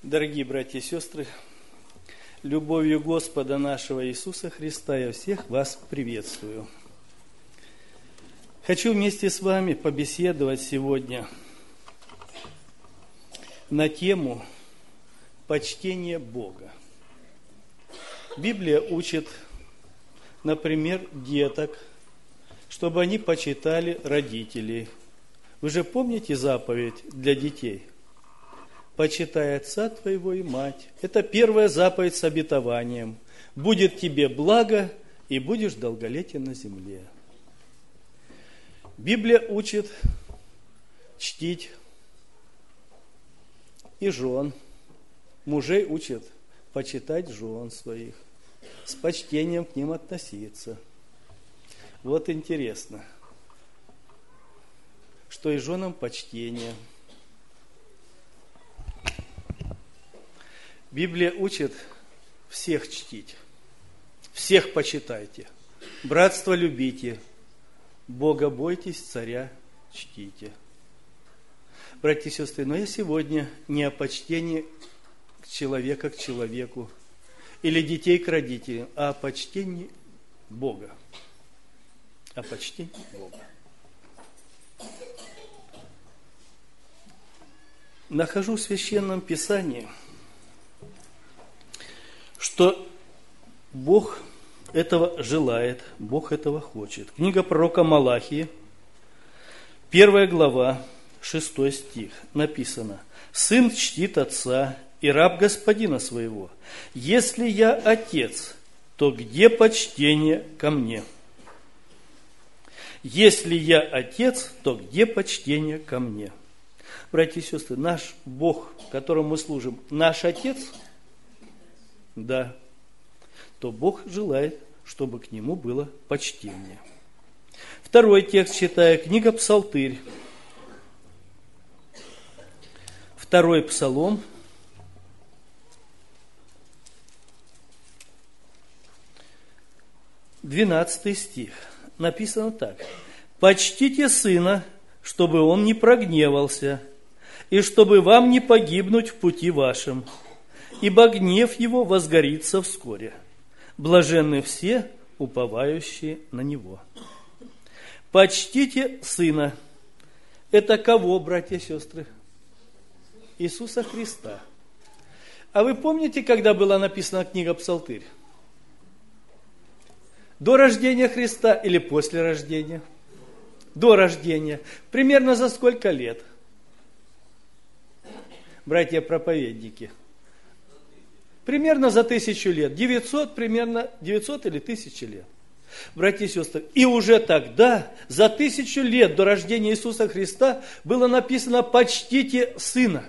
Дорогие братья и сестры, любовью Господа нашего Иисуса Христа я всех вас приветствую. Хочу вместе с вами побеседовать сегодня на тему почтения Бога. Библия учит, например, деток, чтобы они почитали родителей. Вы же помните заповедь для детей? «Почитай отца твоего и мать». Это первая заповедь с обетованием. «Будет тебе благо, и будешь долголетен на земле». Библия учит чтить и жен. Мужей учат почитать жен своих, с почтением к ним относиться. Вот интересно, что и женам почтение. Библия учит всех чтить, всех почитайте, братство любите, Бога бойтесь, царя чтите. Братья и сестры, но я сегодня не о почтении человека к человеку или детей к родителям, а о почтении Бога. О почтении Бога. Нахожу в Священном Писании, что Бог этого желает, Бог этого хочет. Книга пророка Малахии, 1 глава, 6 стих, написано: «Сын чтит отца и раб господина своего. Если я отец, то где почтение ко мне? Если я отец, то где почтение ко мне?» Братья и сестры, наш Бог, которому мы служим, наш Отец – да, то Бог желает, чтобы к Нему было почтение. Второй текст читаю, книга Псалтырь. 2 Псалом, 12 стих. Написано так: «Почтите сына, чтобы он не прогневался, и чтобы вам не погибнуть в пути вашем. Ибо гнев его возгорится вскоре. Блаженны все, уповающие на него». Почтите сына. Это кого, братья и сестры? Иисуса Христа. А вы помните, когда была написана книга Псалтырь? До рождения Христа или после рождения? До рождения. Примерно за сколько лет? Братья-проповедники. Примерно за 1000 лет. 900 примерно, 900 или 1000 лет. Братья и сестры, и уже тогда, за 1000 лет до рождения Иисуса Христа, было написано: «Почтите сына».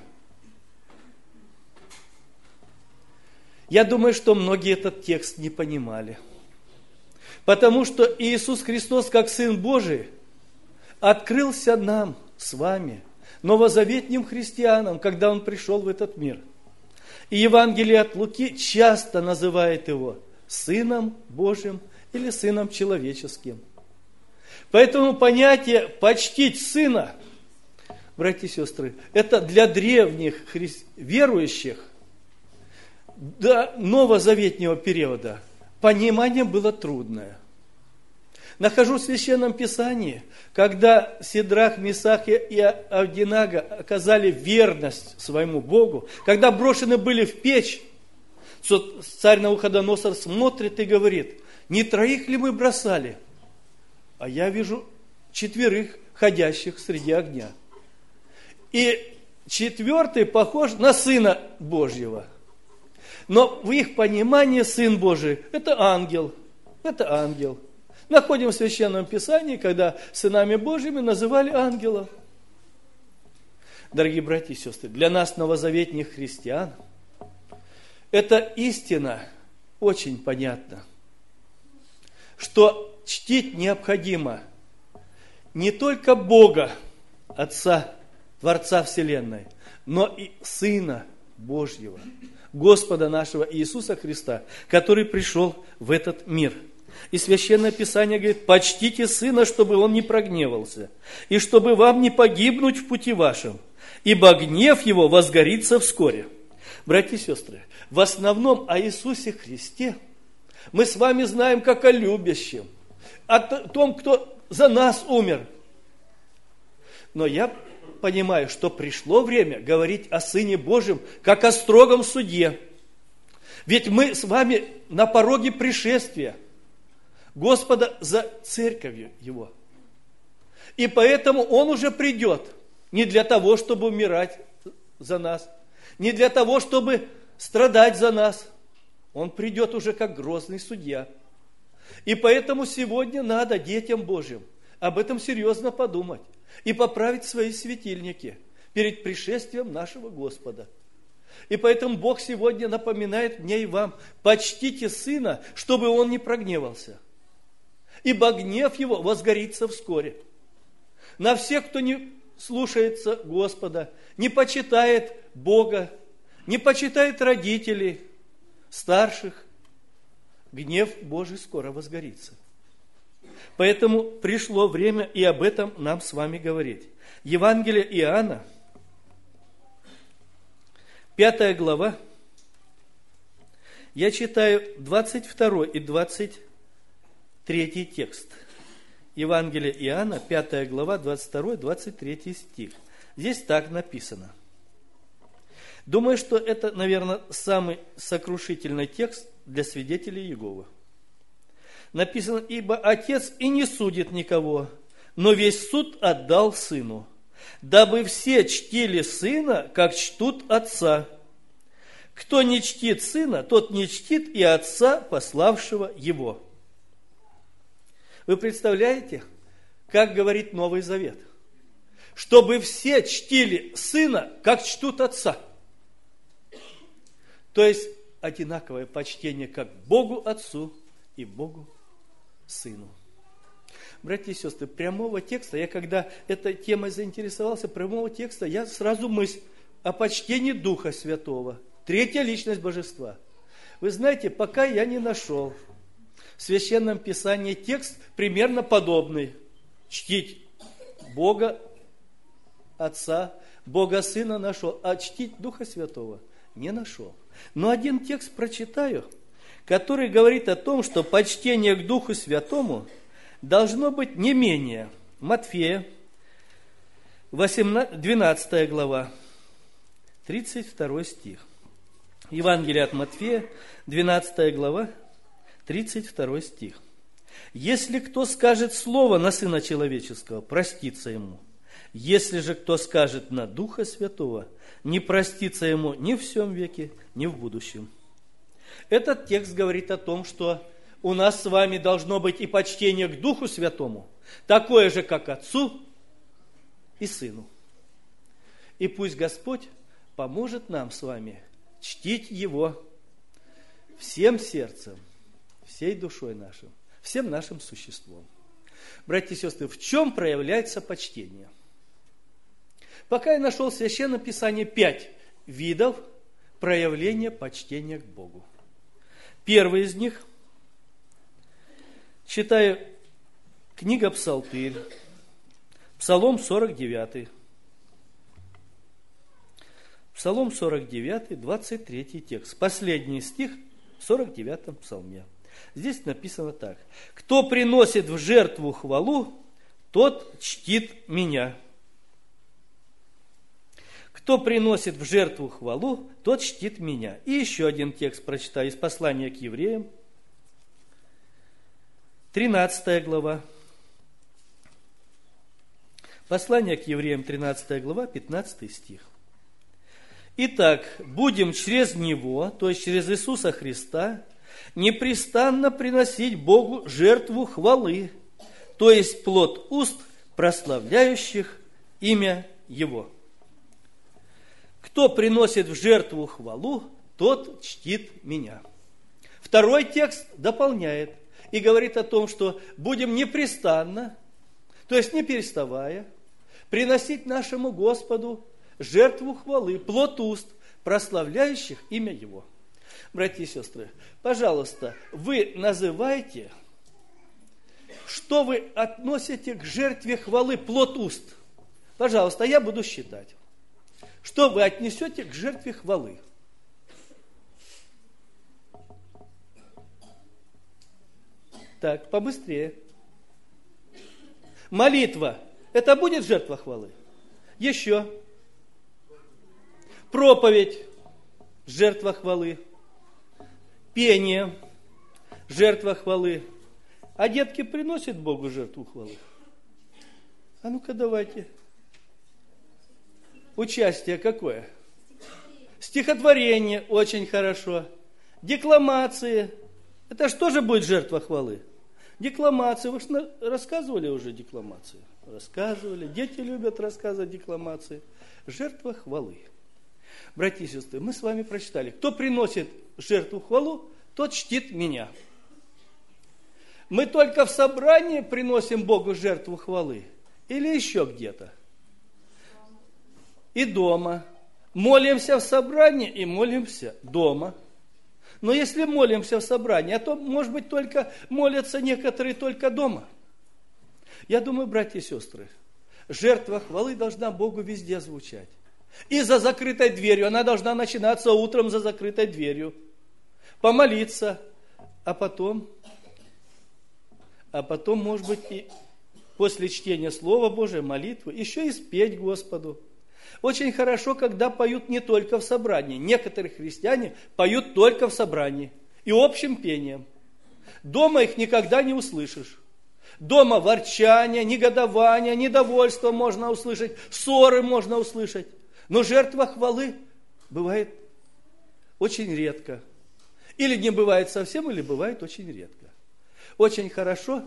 Я думаю, что многие этот текст не понимали. Потому что Иисус Христос, как Сын Божий, открылся нам с вами, новозаветним христианам, когда Он пришел в этот мир. И Евангелие от Луки часто называет Его Сыном Божьим или Сыном Человеческим. Поэтому понятие «почтить Сына», братья и сестры, это для древних верующих до новозаветнего периода понимание было трудное. Нахожу в Священном Писании, когда Сидрах, Месах и Авдинага оказали верность своему Богу, когда брошены были в печь, царь Навуходоносор смотрит и говорит: «Не 3 ли мы бросали? А я вижу 4 ходящих среди огня. И 4 похож на Сына Божьего». Но в их понимании Сын Божий – это ангел. Это ангел. Находим в Священном Писании, когда сынами Божьими называли ангелов. Дорогие братья и сестры, для нас, новозаветних христиан, эта истина очень понятна, что чтить необходимо не только Бога, Отца, Творца Вселенной, но и Сына Божьего, Господа нашего Иисуса Христа, который пришел в этот мир. И Священное Писание говорит: «Почтите Сына, чтобы Он не прогневался, и чтобы вам не погибнуть в пути вашем, ибо гнев Его возгорится вскоре». Братья и сестры, в основном о Иисусе Христе мы с вами знаем как о любящем, о том, кто за нас умер. Но я понимаю, что пришло время говорить о Сыне Божьем как о строгом суде. Ведь мы с вами на пороге пришествия Господа за церковью Его. И поэтому Он уже придет не для того, чтобы умирать за нас, не для того, чтобы страдать за нас. Он придет уже как грозный судья. И поэтому сегодня надо детям Божьим об этом серьезно подумать и поправить свои светильники перед пришествием нашего Господа. И поэтому Бог сегодня напоминает мне и вам: почтите Сына, чтобы Он не прогневался, ибо гнев Его возгорится вскоре. На всех, кто не слушается Господа, не почитает Бога, не почитает родителей, старших, гнев Божий скоро возгорится. Поэтому пришло время и об этом нам с вами говорить. Евангелие Иоанна, 5 глава, я читаю 22 и 23 текст. Евангелие Иоанна, 5 глава, 22, 23 стих. Здесь так написано. Думаю, что это, наверное, самый сокрушительный текст для свидетелей Иеговы. Написано: «Ибо Отец и не судит никого, но весь суд отдал Сыну, дабы все чтили Сына, как чтут Отца. Кто не чтит Сына, тот не чтит и Отца, пославшего Его». Вы представляете, как говорит Новый Завет? Чтобы все чтили Сына, как чтут Отца. То есть одинаковое почтение как Богу Отцу и Богу Сыну. Братья и сестры, прямого текста, я когда этой темой заинтересовался, прямого текста, я сразу мысль о почтении Духа Святого, третья личность Божества. Вы знаете, пока я не нашел в Священном Писании текст примерно подобный: чтить Бога Отца, Бога Сына нашел, а чтить Духа Святого не нашел. Но один текст прочитаю, который говорит о том, что почтение к Духу Святому должно быть не менее. Матфея, 12 глава, 32 стих. Евангелие от Матфея, 12 глава, 32 стих. «Если кто скажет слово на Сына Человеческого, простится ему. Если же кто скажет на Духа Святого, не простится ему ни в сем веке, ни в будущем». Этот текст говорит о том, что у нас с вами должно быть и почтение к Духу Святому, такое же, как Отцу и Сыну. И пусть Господь поможет нам с вами чтить Его всем сердцем, всей душой нашим, всем нашим существом. Братья и сестры, в чем проявляется почтение? Пока я нашел в Священном Писании 5 видов проявления почтения к Богу. Первый из них, читаю, книга Псалтырь, Псалом 49. Псалом 49, 23 текст. Последний стих в 49 псалме. Здесь написано так: «Кто приносит в жертву хвалу, тот чтит меня». Кто приносит в жертву хвалу, тот чтит меня. И еще один текст прочитаю из послания к евреям, 13 глава. Послание к евреям, 13 глава, 15 стих. «Итак, будем через Него, то есть через Иисуса Христа, непрестанно приносить Богу жертву хвалы, то есть плод уст, прославляющих имя Его». «Кто приносит в жертву хвалу, тот чтит меня». Второй текст дополняет и говорит о том, что будем непрестанно, то есть не переставая, приносить нашему Господу жертву хвалы, плод уст, прославляющих имя Его. Братья и сестры, пожалуйста, вы называйте, что вы относите к жертве хвалы, плод уст. Пожалуйста, я буду считать. Что вы отнесете к жертве хвалы? Так, побыстрее. Молитва. Это будет жертва хвалы? Еще. Проповедь. Жертва хвалы. Пение. Жертва хвалы. А детки приносят Богу жертву хвалы? А ну-ка давайте. Участие какое? Стихотворение очень хорошо. Декламации. Это что же будет жертва хвалы? Декламации. Вы же рассказывали уже декламации? Рассказывали. Дети любят рассказывать декламации. Жертва хвалы. Братья и сестры, мы с вами прочитали. Кто приносит жертву хвалу, тот чтит меня. Мы только в собрании приносим Богу жертву хвалы? Или еще где-то? И дома. Молимся в собрании и молимся дома. Но если молимся в собрании, а то, может быть, только молятся некоторые только дома. Я думаю, братья и сестры, жертва хвалы должна Богу везде звучать. И за закрытой дверью. Она должна начинаться утром за закрытой дверью. Помолиться. А потом, может быть, и после чтения Слова Божия, молитвы, еще и спеть Господу. Очень хорошо, когда поют не только в собрании. Некоторые христиане поют только в собрании и общим пением. Дома их никогда не услышишь. Дома ворчание, негодование, недовольство можно услышать, ссоры можно услышать. Но жертва хвалы бывает очень редко. Или не бывает совсем, или бывает очень редко. Очень хорошо,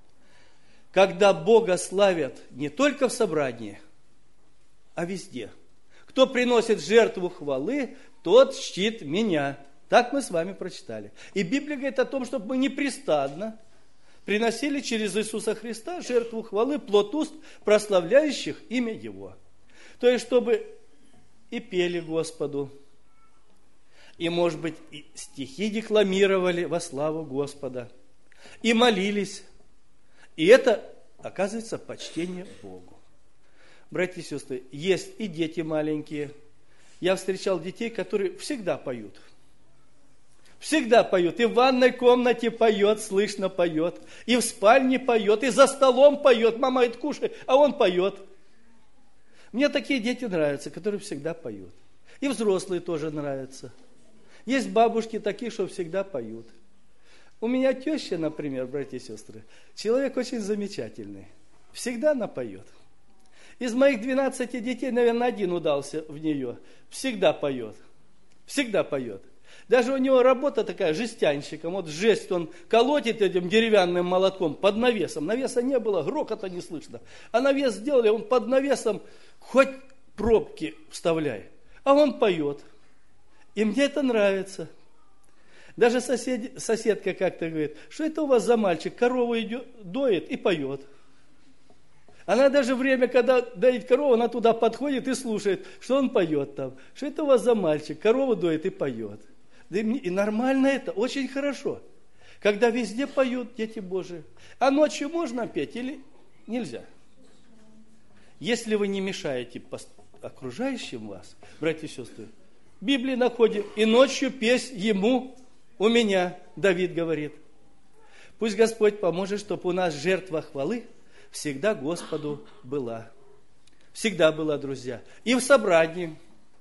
когда Бога славят не только в собрании, а везде. Кто приносит жертву хвалы, тот чтит меня. Так мы с вами прочитали. И Библия говорит о том, чтобы мы непрестанно приносили через Иисуса Христа жертву хвалы, плод уст, прославляющих имя Его. То есть, чтобы и пели Господу, и, может быть, и стихи декламировали во славу Господа, и молились. И это, оказывается, почтение Богу. Братья и сестры, есть и дети маленькие. Я встречал детей, которые всегда поют. Всегда поют. И в ванной комнате поет, слышно поет. И в спальне поет, и за столом поет. Мама говорит, кушай, а он поет. Мне такие дети нравятся, которые всегда поют. И взрослые тоже нравятся. Есть бабушки такие, что всегда поют. У меня теща, например, братья и сестры, человек очень замечательный. Всегда она поет. Из моих 12 детей, наверное, один удался в нее. Всегда поет. Всегда поет. Даже у него работа такая, жестянщиком. Вот жесть он колотит этим деревянным молотком под навесом. Навеса не было, грохота не слышно. А навес сделали, он под навесом хоть пробки вставляй. А он поет. И мне это нравится. Даже соседка как-то говорит, что это у вас за мальчик, корову доит и поет. Она даже время, когда доит корову, она туда подходит и слушает, что он поет там. Что это у вас за мальчик, корову доит и поет. Да и нормально это, очень хорошо. Когда везде поют дети Божии. А ночью можно петь или нельзя? Если вы не мешаете окружающим вас, братья и сестры, в Библии находим, и ночью песнь ему у меня, Давид говорит. Пусть Господь поможет, чтобы у нас жертва хвалы всегда Господу была. Всегда была, друзья. И в собрании.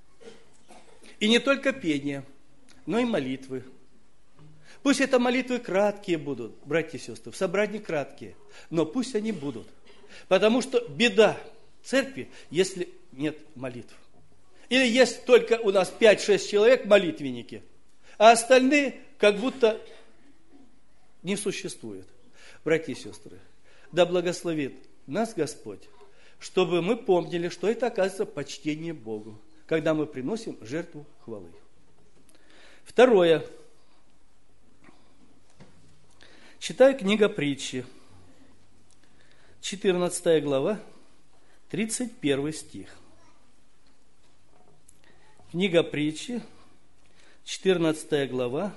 И не только пение, но и молитвы. Пусть это молитвы краткие будут, братья и сестры, в собрании краткие, но пусть они будут. Потому что беда церкви, если нет молитв. Или есть только у нас 5-6 человек молитвенники, а остальные как будто не существуют. Братья и сестры, да благословит нас Господь, чтобы мы помнили, что это, оказывается, почтение Богу, когда мы приносим жертву хвалы. Второе. Читаю книга Притчи, 14 глава, 31 стих. Книга Притчи, 14 глава,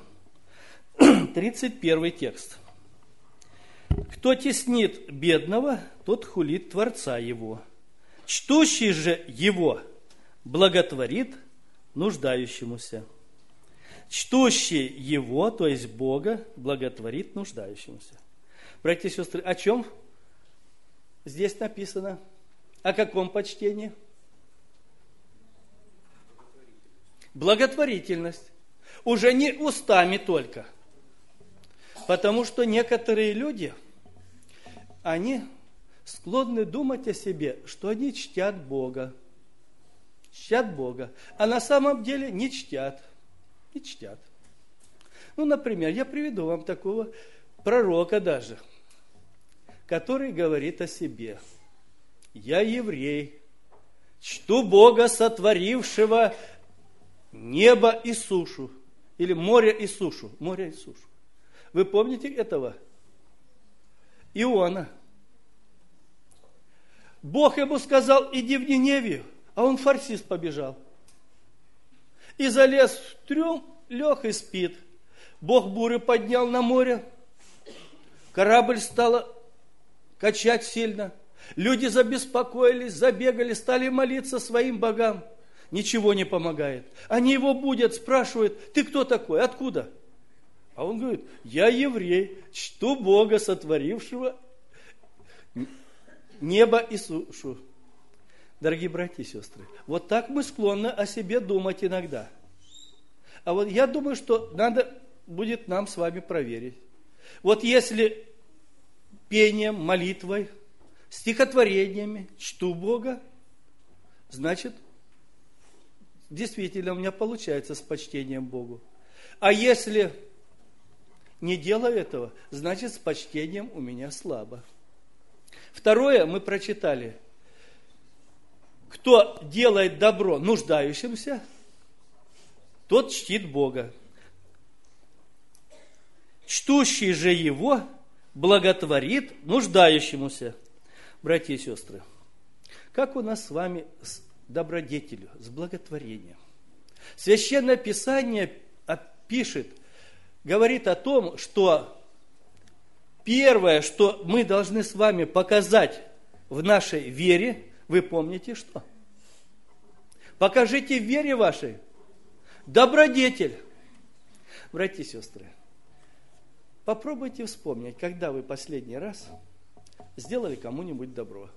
31 текст. Кто теснит бедного, тот хулит Творца его. Чтущий же его благотворит нуждающемуся. Чтущий его, то есть Бога, благотворит нуждающемуся. Братья и сестры, о чем здесь написано? О каком почтении? Благотворительность. Уже не устами только. Потому что некоторые люди, они склонны думать о себе, что они чтят Бога. Чтят Бога. А на самом деле не чтят. Не чтят. Ну, например, я приведу вам такого пророка даже, который говорит о себе. Я еврей, чту Бога, сотворившего небо и сушу. Или море и сушу. Море и сушу. Вы помните этого? Иона. Бог ему сказал, иди в Ниневию, а он в Фарсис побежал. И залез в трюм, лег и спит. Бог бурю поднял на море, корабль стало качать сильно. Люди забеспокоились, забегали, стали молиться своим богам. Ничего не помогает. Они его будят, спрашивают, ты кто такой, откуда? А он говорит, я еврей, чту Бога, сотворившего небо и сушу. Дорогие братья и сестры, вот так мы склонны о себе думать иногда. А вот я думаю, что надо будет нам с вами проверить. Вот если пением, молитвой, стихотворениями чту Бога, значит, действительно у меня получается с почтением Богу. А если не делаю этого, значит, с почтением у меня слабо. Второе мы прочитали. Кто делает добро нуждающимся, тот чтит Бога. Чтущий же Его благотворит нуждающемуся. Братья и сестры, как у нас с вами с добродетелью, с благотворением? Священное Писание пишет, говорит о том, что первое, что мы должны с вами показать в нашей вере, вы помните что? Покажите в вере вашей добродетель. Братья и сестры, попробуйте вспомнить, когда вы последний раз сделали кому-нибудь добро.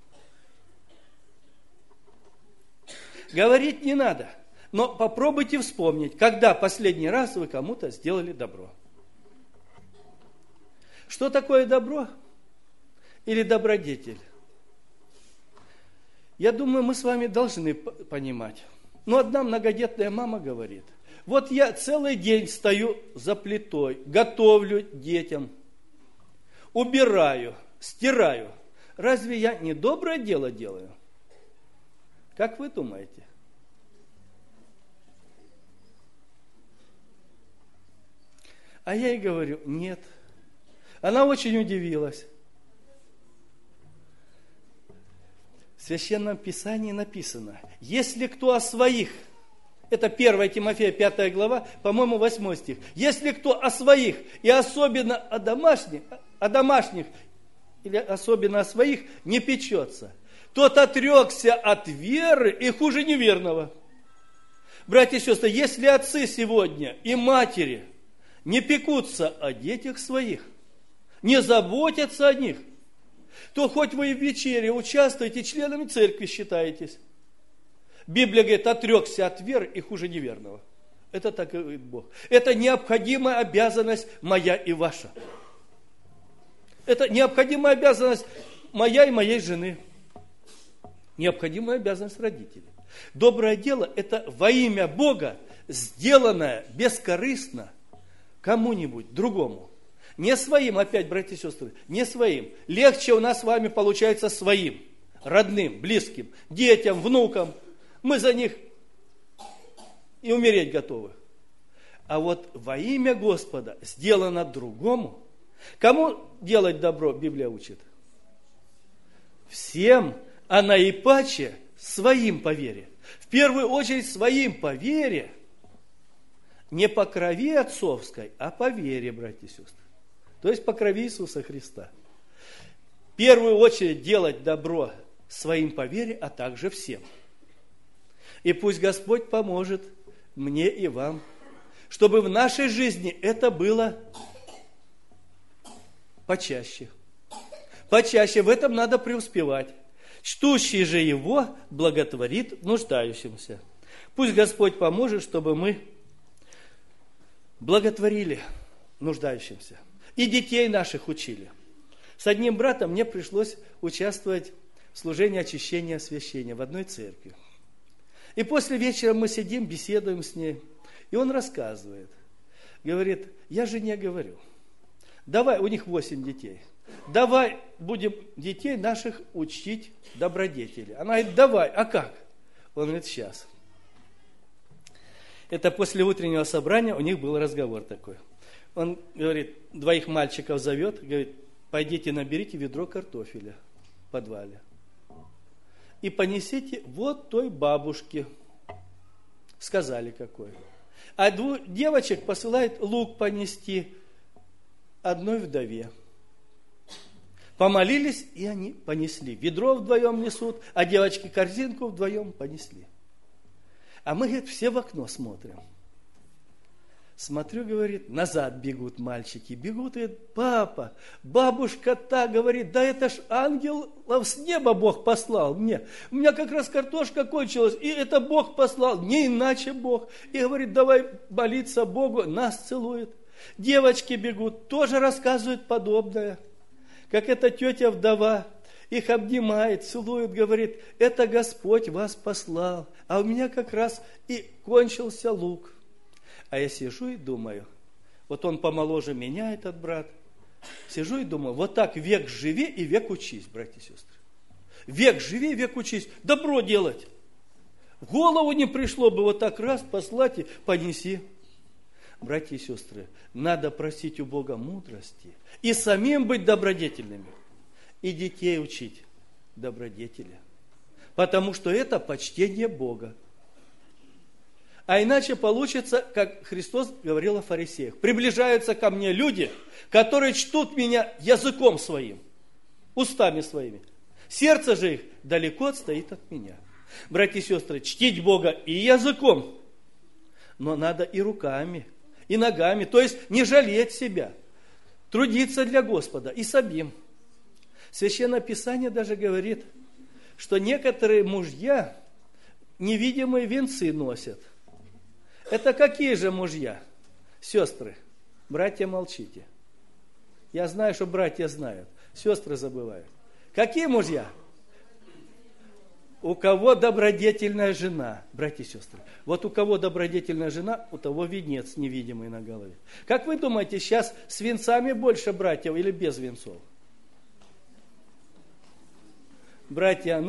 Говорить не надо, но попробуйте вспомнить, когда последний раз вы кому-то сделали добро. Что такое добро или добродетель? Я думаю, мы с вами должны понимать. Но одна многодетная мама говорит, вот я целый день стою за плитой, готовлю детям, убираю, стираю. Разве я не доброе дело делаю? Как вы думаете? А я ей говорю, нет. Она очень удивилась. В Священном Писании написано, если кто о своих, это 1 Тимофея 5 глава, по-моему, 8 стих, если кто о своих и особенно о домашних или особенно о своих не печется, тот отрекся от веры и хуже неверного. Братья и сестры, если отцы сегодня и матери не пекутся о детях своих, не заботятся о них, то хоть вы и в вечере участвуете, членами церкви считаетесь. Библия говорит, отрекся от веры и хуже неверного. Это так говорит Бог. Это необходимая обязанность моя и ваша. Это необходимая обязанность моя и моей жены. Необходимая обязанность родителей. Доброе дело – это во имя Бога, сделанное бескорыстно кому-нибудь другому. Не своим, опять, братья и сестры, не своим. Легче у нас с вами получается своим, родным, близким, детям, внукам. Мы за них и умереть готовы. А вот во имя Господа сделано другому. Кому делать добро, Библия учит? Всем, а наипаче своим по вере. В первую очередь своим по вере. Не по крови отцовской, а по вере, братья и сестры. То есть по крови Иисуса Христа. В первую очередь делать добро своим по вере, а также всем. И пусть Господь поможет мне и вам, чтобы в нашей жизни это было почаще. Почаще, в этом надо преуспевать. Чтущий же его благотворит нуждающимся. Пусть Господь поможет, чтобы мы благотворили нуждающимся. И детей наших учили. С одним братом мне пришлось участвовать в служении очищения освящения в одной церкви. И после вечера мы сидим, беседуем с ней. И он рассказывает. Говорит, я жене говорю, давай, у них 8 детей. Давай будем детей наших учить добродетели. Она говорит, давай, а как? Он говорит, сейчас. Это после утреннего собрания у них был разговор такой. Он говорит, 2 мальчиков зовет, говорит, пойдите наберите ведро картофеля в подвале. И понесите вот той бабушке. Сказали какой. А 2 девочек посылает лук понести одной вдове. Помолились, и они понесли. Ведро вдвоем несут, а девочки корзинку вдвоем понесли. А мы, говорит, все в окно смотрим. Смотрю, говорит, назад бегут мальчики. Бегут, говорит, папа, бабушка та, говорит, да это ж ангел с неба Бог послал мне. У меня как раз картошка кончилась, и это Бог послал, не иначе Бог. И говорит, давай молиться Богу, нас целует. Девочки бегут, тоже рассказывают подобное. Как эта тетя-вдова их обнимает, целует, говорит, это Господь вас послал, а у меня как раз и кончился лук. А я сижу и думаю, вот он помоложе меня, этот брат, сижу и думаю, вот так век живи и век учись, братья и сестры. Век живи, век учись, добро делать. В голову не пришло бы вот так раз послать и понеси. Братья и сестры, надо просить у Бога мудрости и самим быть добродетельными, и детей учить добродетели, потому что это почтение Бога. А иначе получится, как Христос говорил о фарисеях, приближаются ко мне люди, которые чтут меня языком своим, устами своими. Сердце же их далеко отстоит от меня. Братья и сестры, чтить Бога и языком, но надо и руками, и ногами, то есть не жалеть себя, трудиться для Господа и самим. Священное Писание даже говорит, что некоторые мужья невидимые венцы носят. Это какие же мужья? Сестры, братья, молчите. Я знаю, что братья знают, сестры забывают. Какие мужья? У кого добродетельная жена, братья и сестры. Вот у кого добродетельная жена, у того венец невидимый на голове. Как вы думаете, сейчас с венцами больше братьев или без венцов? Братья,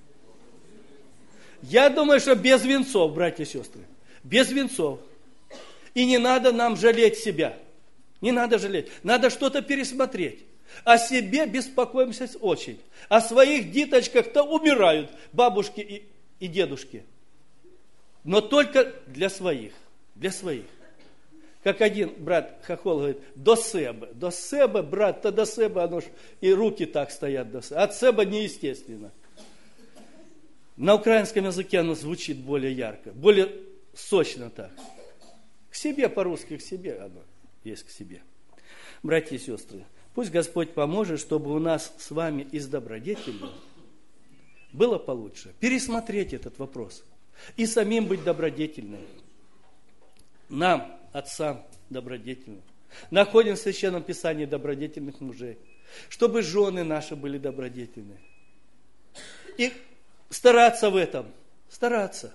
я думаю, что без венцов, братья и сестры. Без венцов. И не надо нам жалеть себя. Не надо жалеть. Надо что-то пересмотреть. О себе беспокоимся очень. О своих диточках-то умирают бабушки и дедушки. Но только для своих. Для своих. Как один брат Хохол говорит, до себе, брат, то до себе, оно ж и руки так стоят до себе. От себе неестественно. На украинском языке оно звучит более ярко, более сочно так. К себе по-русски, к себе оно есть к себе. Братья и сестры, пусть Господь поможет, чтобы у нас с вами из добродетели было получше. Пересмотреть этот вопрос. И самим быть добродетельным. Нам, отцам, добродетельным. Находим в Священном Писании добродетельных мужей. Чтобы жены наши были добродетельны. И стараться в этом. Стараться.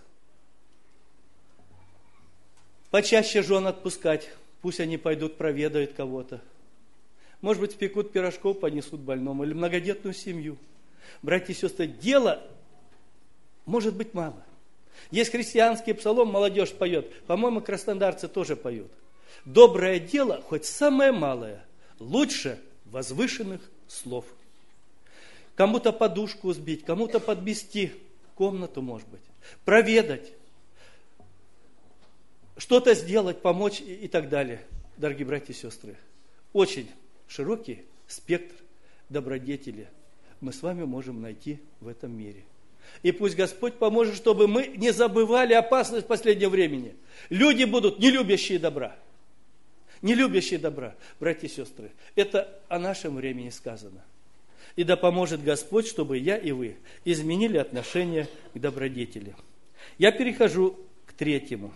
Почаще жен отпускать. Пусть они пойдут, проведают кого-то. Может быть, спекут пирожков, понесут больному. Или многодетную семью. Братья и сестры, дела может быть мало. Есть христианский псалом, молодежь поет. По-моему, краснодарцы тоже поют. Доброе дело, хоть самое малое, лучше возвышенных слов. Кому-то подушку сбить, кому-то подмести комнату, может быть. Проведать. Что-то сделать, помочь и так далее. Дорогие братья и сестры, очень широкий спектр добродетели мы с вами можем найти в этом мире. И пусть Господь поможет, чтобы мы не забывали опасность последнего времени. Люди будут не любящие добра. не любящий добра. Братья и сестры, это о нашем времени сказано. И да поможет Господь, чтобы я и вы изменили отношение к добродетели. Я перехожу к третьему.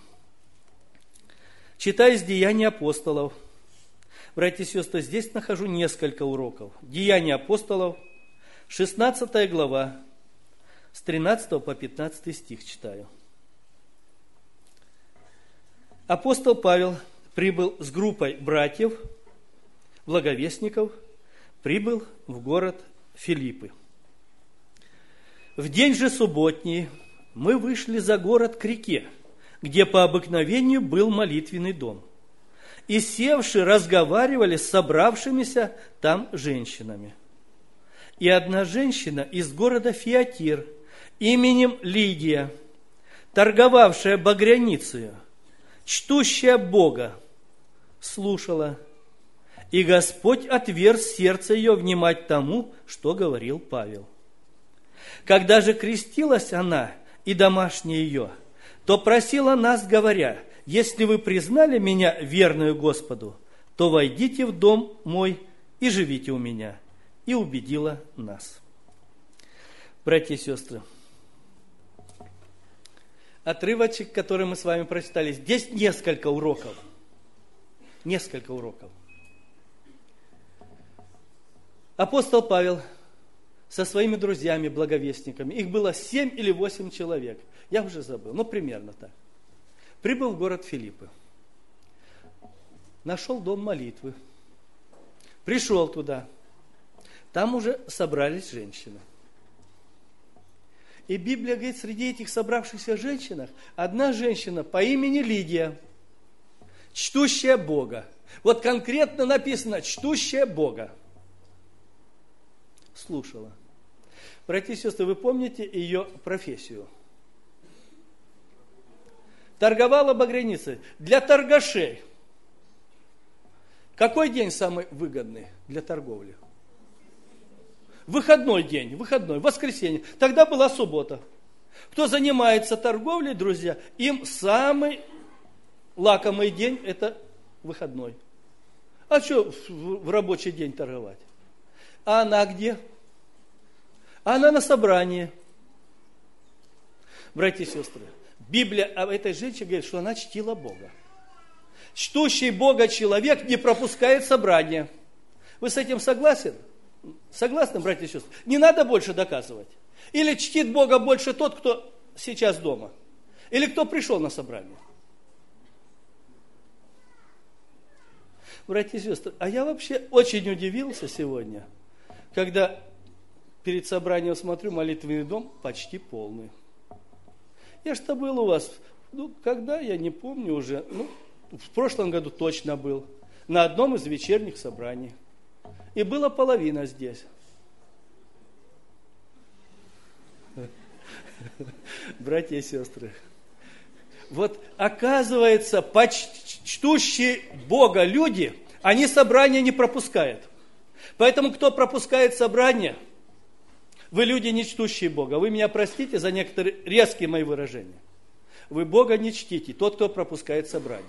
Читаю из Деяний апостолов. Братья и сестры, здесь нахожу несколько уроков. Деяния апостолов, 16 глава, с 13 по 15 стих читаю. Апостол Павел прибыл с группой братьев, благовестников, прибыл в город Филиппы. В день же субботний мы вышли за город к реке, где по обыкновению был молитвенный дом, и севши разговаривали с собравшимися там женщинами. И одна женщина из города Фиатир именем Лидия, торговавшая багряницею, чтущая Бога, слушала, и Господь отверз сердце ее внимать тому, что говорил Павел. Когда же крестилась она и домашние ее, то просила нас, говоря: если вы признали меня верную Господу, то войдите в дом мой и живите у меня. И убедила нас. Братья и сестры, отрывочек, который мы с вами прочитали, здесь несколько уроков. Несколько уроков. Апостол Павел со своими друзьями, благовестниками, их было 7 или 8 человек, я уже забыл, но примерно так, прибыл в город Филиппы, нашел дом молитвы, пришел туда, там уже собрались женщины. И Библия говорит, среди этих собравшихся женщин, одна женщина по имени Лидия, чтущая Бога. Вот конкретно написано, чтущая Бога. Слушала. Братья и сестры, вы помните ее профессию? Торговала багряницей. Для торгашей. Какой день самый выгодный для торговли? Выходной день, воскресенье. Тогда была суббота. Кто занимается торговлей, друзья, им самый лакомый день – это выходной. А что в рабочий день торговать? А она где? Она на собрании. Братья и сестры, Библия об этой женщине говорит, что она чтила Бога. Чтущий Бога человек не пропускает собрания. Вы с этим согласен? Согласны, братья и сестры? Не надо больше доказывать. Или чтит Бога больше тот, кто сейчас дома. Или кто пришел на собрание. Братья и сестры, а я вообще очень удивился сегодня, когда перед собранием смотрю, молитвенный дом почти полный. Я что был у вас? Когда, я не помню уже. В прошлом году точно был. На одном из вечерних собраний. И была половина здесь. Братья и сестры, вот оказывается, чтущие Бога люди, они собрания не пропускают. Поэтому, кто пропускает собрание, вы люди, не чтущие Бога. Вы меня простите за некоторые резкие мои выражения. Вы Бога не чтите, тот, кто пропускает собрание.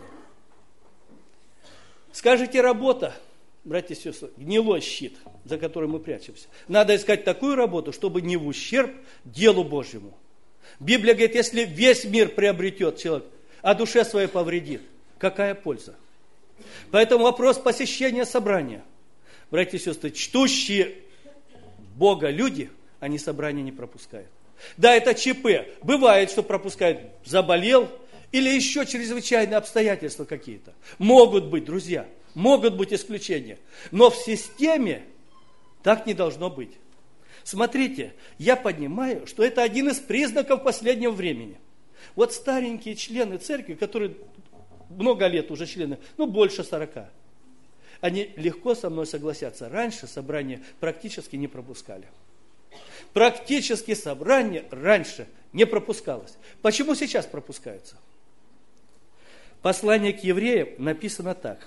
Скажете, работа. Братья и сестры, гнилой щит, за которым мы прячемся. Надо искать такую работу, чтобы не в ущерб делу Божьему. Библия говорит, если весь мир приобретет человек, а душе своей повредит, какая польза? Поэтому вопрос посещения собрания. Братья и сестры, чтущие Бога люди, они собрания не пропускают. Да, это ЧП. Бывает, что пропускают, заболел, или еще чрезвычайные обстоятельства какие-то. Могут быть, друзья. Могут быть исключения. Но в системе так не должно быть. Смотрите, я понимаю, что это один из признаков последнего времени. Вот старенькие члены церкви, которые много лет уже члены, больше 40, они легко со мной согласятся. Раньше собрания практически не пропускали. Практически собрание раньше не пропускалось. Почему сейчас пропускаются? Послание к евреям написано так.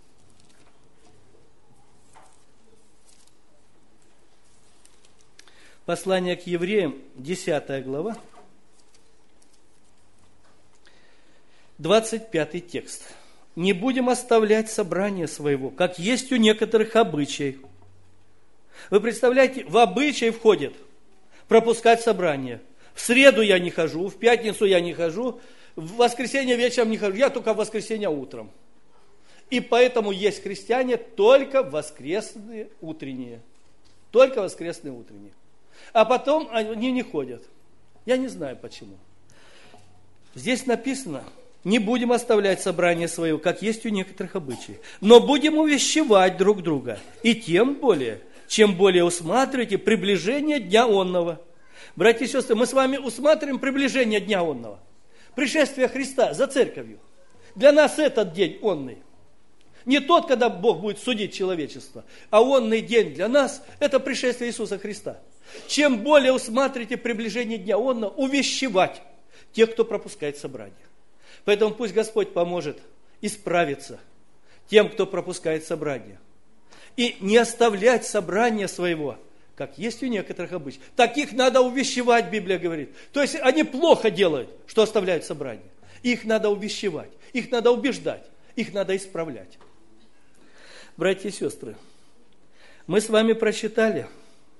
Послание к евреям, 10 глава, 25 текст. не будем оставлять собрание своего, как есть у некоторых обычай. Вы представляете, в обычай входит пропускать собрание. В среду я не хожу, в пятницу я не хожу, в воскресенье вечером не хожу, я только в воскресенье утром. И поэтому есть христиане только воскресные утренние. Только воскресные утренние. А потом они не ходят. Я не знаю почему. Здесь написано, не будем оставлять собрание свое, как есть у некоторых обычаев, но будем увещевать друг друга. И тем более, чем более усматриваете приближение дня онного. Братья и сестры, мы с вами усматриваем приближение дня онного. Пришествие Христа за церковью. Для нас этот день онный. Не тот, когда Бог будет судить человечество, а онный день для нас – это пришествие Иисуса Христа. Чем более усматриваете приближение дня онного, увещевать тех, кто пропускает собрание. Поэтому пусть Господь поможет исправиться тем, кто пропускает собрание. И не оставлять собрание своего, как есть у некоторых обычаев. Таких надо увещевать, Библия говорит. То есть они плохо делают, что оставляют собрание. Их надо увещевать, их надо убеждать, их надо исправлять. Братья и сестры, мы с вами прочитали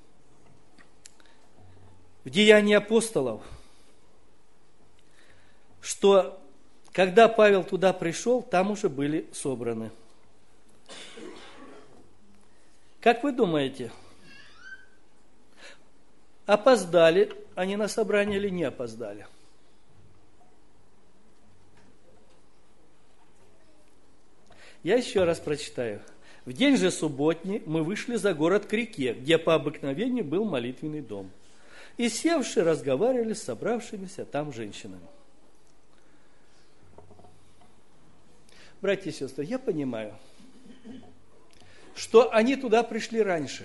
в Деянии апостолов, что когда Павел туда пришел, там уже были собраны. Как вы думаете, опоздали они на собрание или не опоздали? Я еще раз прочитаю. В день же субботний мы вышли за город к реке, где по обыкновению был молитвенный дом. И севши разговаривали с собравшимися там женщинами. Братья и сестры, я понимаю, что они туда пришли раньше.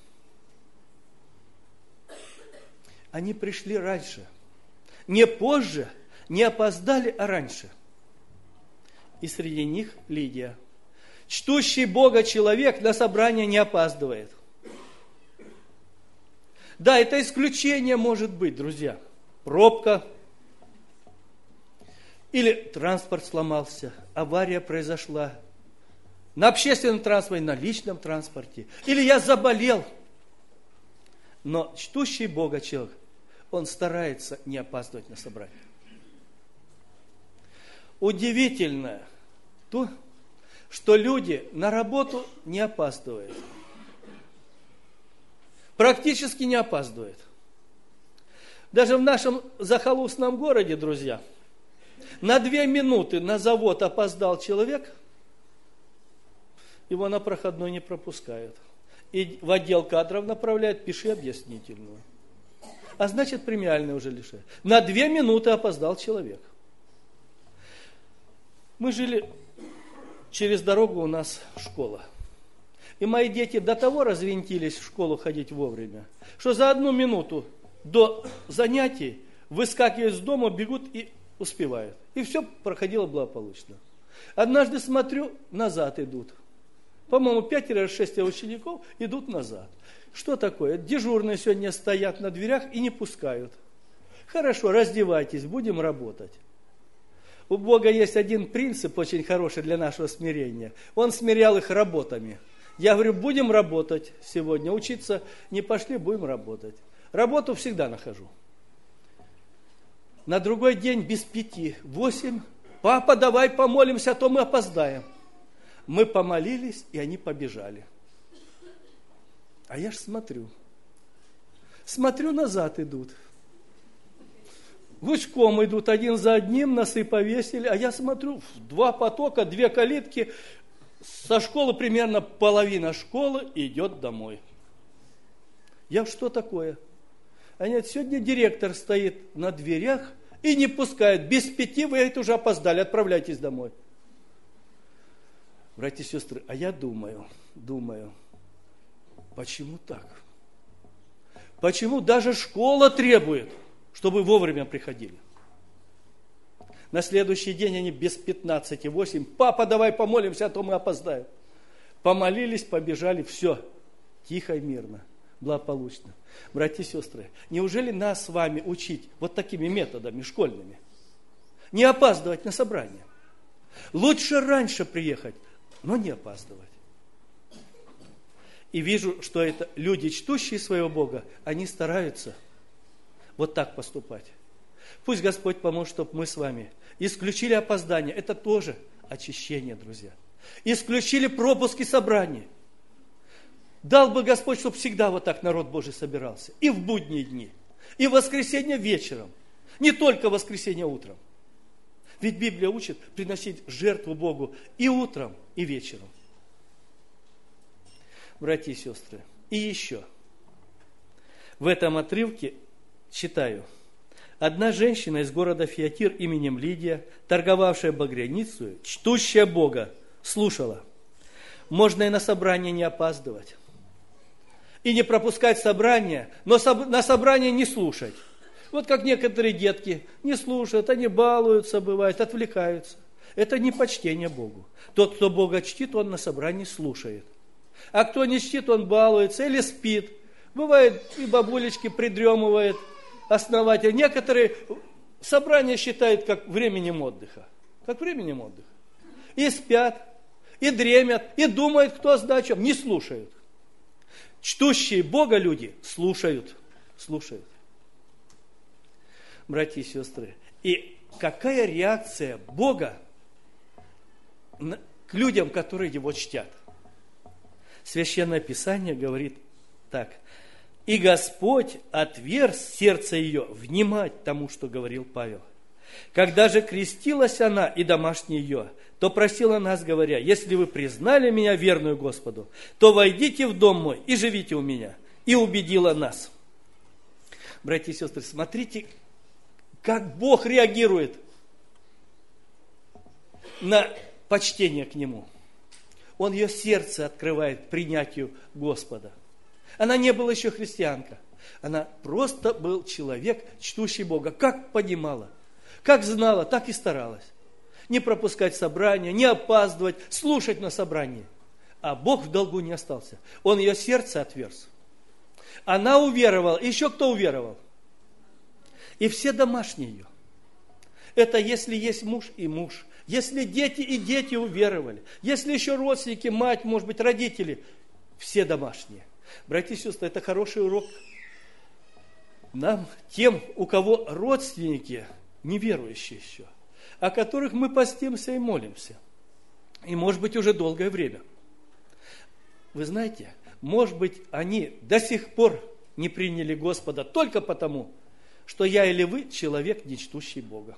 Они пришли раньше. Не позже, не опоздали, а раньше. И среди них Лидия. Чтущий Бога человек на собрание не опаздывает. Да, это исключение может быть, друзья. Пробка. Или транспорт сломался, авария произошла. На общественном транспорте, на личном транспорте. Или я заболел. Но чтущий Бога человек, он старается не опаздывать на собрание. Удивительно то, что люди на работу не опаздывают. Практически не опаздывают. Даже в нашем захолустном городе, друзья, на 2 минуты на завод опоздал человек, его на проходной не пропускают. И в отдел кадров направляют, пиши объяснительную. А значит, премиальный уже лишают. На 2 минуты опоздал человек. Мы жили, через дорогу у нас школа. И мои дети до того развинтились в школу ходить вовремя, что за 1 минуту до занятий выскакивают с дома, бегут и успевают. И все проходило благополучно. Однажды смотрю, назад идут. По-моему, 5-6 учеников идут назад. Что такое? Дежурные сегодня стоят на дверях и не пускают. Хорошо, раздевайтесь, будем работать. У Бога есть один принцип, очень хороший для нашего смирения. Он смирял их работами. Я говорю, будем работать сегодня. Учиться не пошли, будем работать. Работу всегда нахожу. На другой день без 5, 8. Папа, давай помолимся, а то мы опоздаем. Мы помолились, и они побежали. А я ж смотрю. Смотрю, назад идут. Гуськом идут, один за одним, носы повесили. А я смотрю, 2 потока, 2 калитки. Со школы примерно половина школы идет домой. Я что такое? Они говорят, сегодня директор стоит на дверях и не пускает. Без 5 вы это уже опоздали, отправляйтесь домой. Братья и сестры, а я думаю, почему так? Почему даже школа требует, чтобы вовремя приходили? На следующий день они без 15:08. Папа, давай помолимся, а то мы опоздаем. Помолились, побежали, все. Тихо и мирно, благополучно. Братья и сестры, неужели нас с вами учить вот такими методами школьными? Не опаздывать на собрание. Лучше раньше приехать, но не опаздывать. И вижу, что это люди, чтущие своего Бога, они стараются вот так поступать. Пусть Господь поможет, чтобы мы с вами исключили опоздание. Это тоже очищение, друзья. Исключили пропуски собраний. Дал бы Господь, чтобы всегда вот так народ Божий собирался. И в будние дни, и в воскресенье вечером. Не только в воскресенье утром. Ведь Библия учит приносить жертву Богу и утром, и вечером. Братья и сестры, и еще. В этом отрывке читаю. Одна женщина из города Фиатир именем Лидия, торговавшая багряницей, чтущая Бога, слушала. Можно и на собрание не опаздывать. И не пропускать собрание, но на собрание не слушать. Вот как некоторые детки не слушают, они балуются, бывает, отвлекаются. Это не почтение Богу. Тот, кто Бога чтит, он на собрании слушает. А кто не чтит, он балуется или спит. Бывает, и бабулечки придремывают основательно. Некоторые собрания считают как временем отдыха. Как временем отдыха. И спят, и дремят, и думают, кто знает о чем. Не слушают. Чтущие Бога люди слушают. Слушают. Братья и сестры, и какая реакция Бога к людям, которые Его чтят? Священное Писание говорит так. «И Господь отверз сердце ее внимать тому, что говорил Павел. Когда же крестилась она и домашние ее, то просила нас, говоря, если вы признали меня верную Господу, то войдите в дом мой и живите у меня». И убедила нас. Братья и сестры, смотрите, как Бог реагирует на почтение к Нему. Он ее сердце открывает к принятию Господа. Она не была еще христианка. Она просто был человек, чтущий Бога. Как понимала, как знала, так и старалась. Не пропускать собрания, не опаздывать, слушать на собрании. А Бог в долгу не остался. Он ее сердце отверз. Она уверовала. Еще кто уверовал? И все домашние ее. Это если есть муж и муж. Если дети и дети уверовали. Если еще родственники, мать, может быть, родители. Все домашние. Братья и сестры, это хороший урок нам, тем, у кого родственники неверующие еще, о которых мы постимся и молимся. И, может быть, уже долгое время. Вы знаете, может быть, они до сих пор не приняли Господа только потому, что я или вы человек, не чтущий Бога.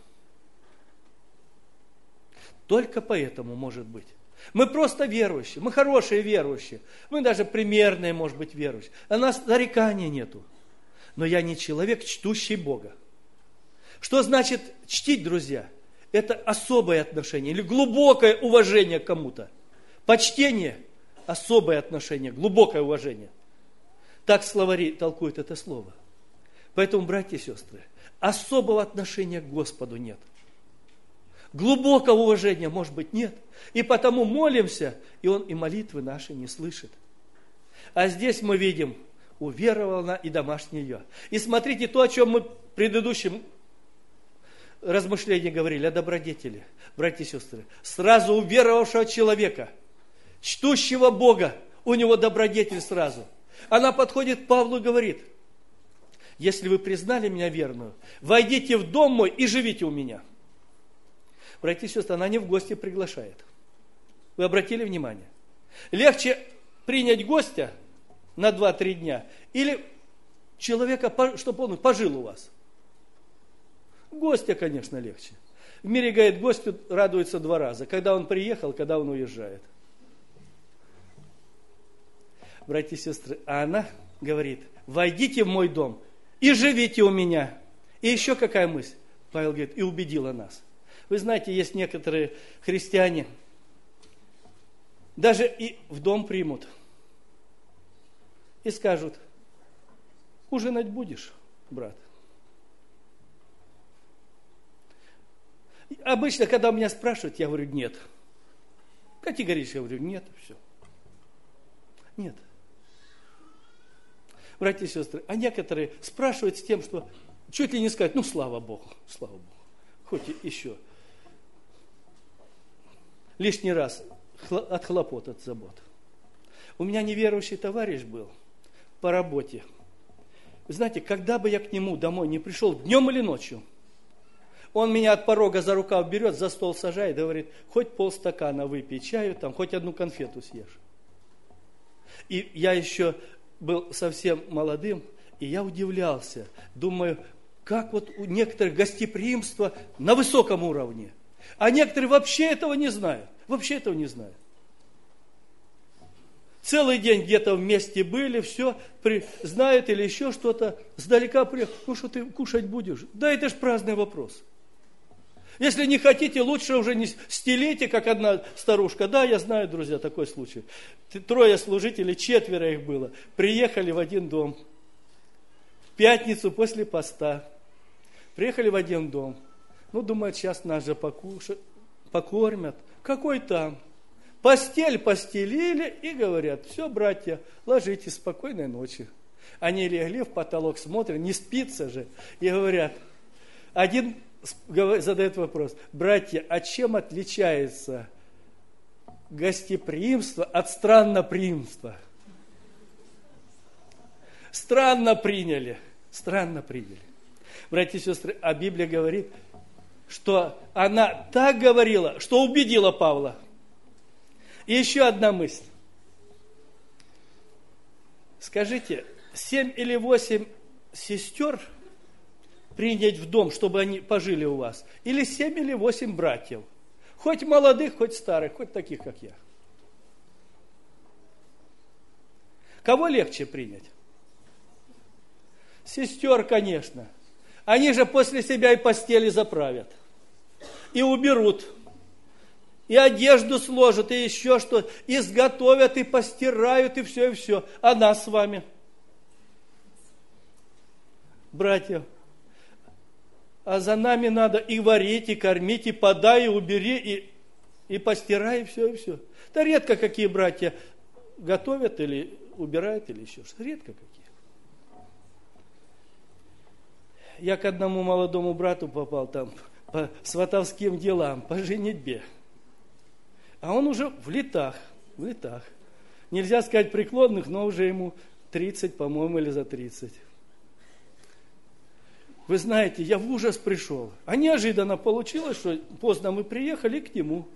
Только поэтому, может быть. Мы просто верующие, мы хорошие верующие, мы даже примерные, может быть, верующие. А у нас нарекания нету. Но я не человек, чтущий Бога. Что значит чтить, друзья? Это особое отношение или глубокое уважение к кому-то. Почтение – особое отношение, глубокое уважение. Так словари толкуют это слово. Поэтому, братья и сестры, особого отношения к Господу нет. Глубокого уважения, может быть, нет. И потому молимся, и Он и молитвы наши не слышит. А здесь мы видим, уверовала она и домашняя ее. И смотрите, то, о чем мы в предыдущем размышлении говорили, о добродетели. Братья и сестры, сразу уверовавшего человека, чтущего Бога, у него добродетель сразу. Она подходит к Павлу и говорит, если вы признали меня верную, войдите в дом мой и живите у меня. Братья и сестры, она не в гости приглашает. Вы обратили внимание? Легче принять гостя на 2-3 дня или человека, чтобы он пожил у вас. Гостя, конечно, легче. В мире, говорит, гостю радуется 2 раза. Когда он приехал, когда он уезжает. Братья и сестры, а она говорит, войдите в мой дом и живите у меня. И еще какая мысль? Павел говорит, и убедила нас. Вы знаете, есть некоторые христиане, даже и в дом примут и скажут, ужинать будешь, брат? Обычно, когда меня спрашивают, я говорю, нет. Категорически говорю, нет, все. Нет. Братья и сестры, а некоторые спрашивают с тем, что чуть ли не сказать, ну, слава Богу, хоть и еще. лишний раз от хлопот, от забот. У меня неверующий товарищ был по работе. Вы знаете, когда бы я к нему домой не пришел, днем или ночью, он меня от порога за рукав берет, за стол сажает, говорит, хоть полстакана выпей чаю, там, хоть одну конфету съешь. И я еще был совсем молодым, и я удивлялся, думаю, как вот у некоторых гостеприимство на высоком уровне, а некоторые вообще этого не знают, Целый день где-то вместе были, все, знают или еще что-то, сдалека приехал, ну что ты кушать будешь? Да это ж праздный вопрос. Если не хотите, лучше уже не стелите, как одна старушка. Да, я знаю, друзья, такой случай. 3 служителей, 4 их было, приехали в один дом. В пятницу после поста. Приехали в один дом. Ну, думают, сейчас нас же покормят. Какой там? Постель постелили и говорят, все, братья, ложитесь, спокойной ночи. Они легли в потолок, смотрят, не спится же. И говорят, один задает вопрос, братья, а чем отличается гостеприимство от странноприимства? Странно приняли. Братья и сестры, а Библия говорит, что она так говорила, что убедила Павла. И еще одна мысль. Скажите, 7 или 8 сестер принять в дом, чтобы они пожили у вас? Или 7 или 8 братьев? Хоть молодых, хоть старых, хоть таких, как я. Кого легче принять? Сестер, конечно. Они же после себя и постели заправят. И уберут. И одежду сложат, и еще что, и изготовят, и постирают, и все, и все. А нас с вами, братья, а за нами надо и варить, и кормить, и подай, и убери, и постирай, и все, и все. Да редко какие братья готовят или убирают, или еще что-то. Редко какие. Я к одному молодому брату попал там по сватовским делам, по женитьбе. А он уже в летах. Нельзя сказать преклонных, но уже ему 30, по-моему, или за 30. Вы знаете, я в ужас пришел. А неожиданно получилось, что поздно мы приехали к нему.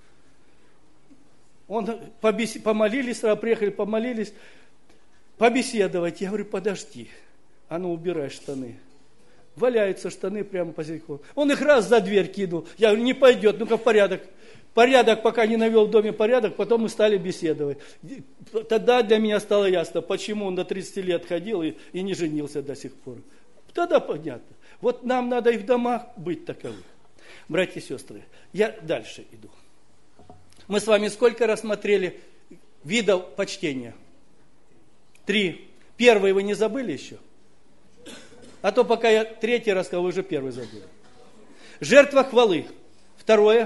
Помолились, сразу приехали, помолились, побеседовать. Я говорю, подожди, а ну убирай штаны. Валяются штаны прямо посередине. Он их раз за дверь кинул. Я говорю, не пойдет, ну-ка в порядок. Порядок, пока не навел в доме порядок, потом мы стали беседовать. Тогда для меня стало ясно, почему он до 30 лет ходил и не женился до сих пор. Тогда понятно. Вот нам надо и в домах быть таковых. Братья и сестры, я дальше иду. Мы с вами сколько рассмотрели видов почтения? 3. Первый вы не забыли еще? А то пока я 3 рассказал, вы уже 1 забыли. Жертва хвалы. 2.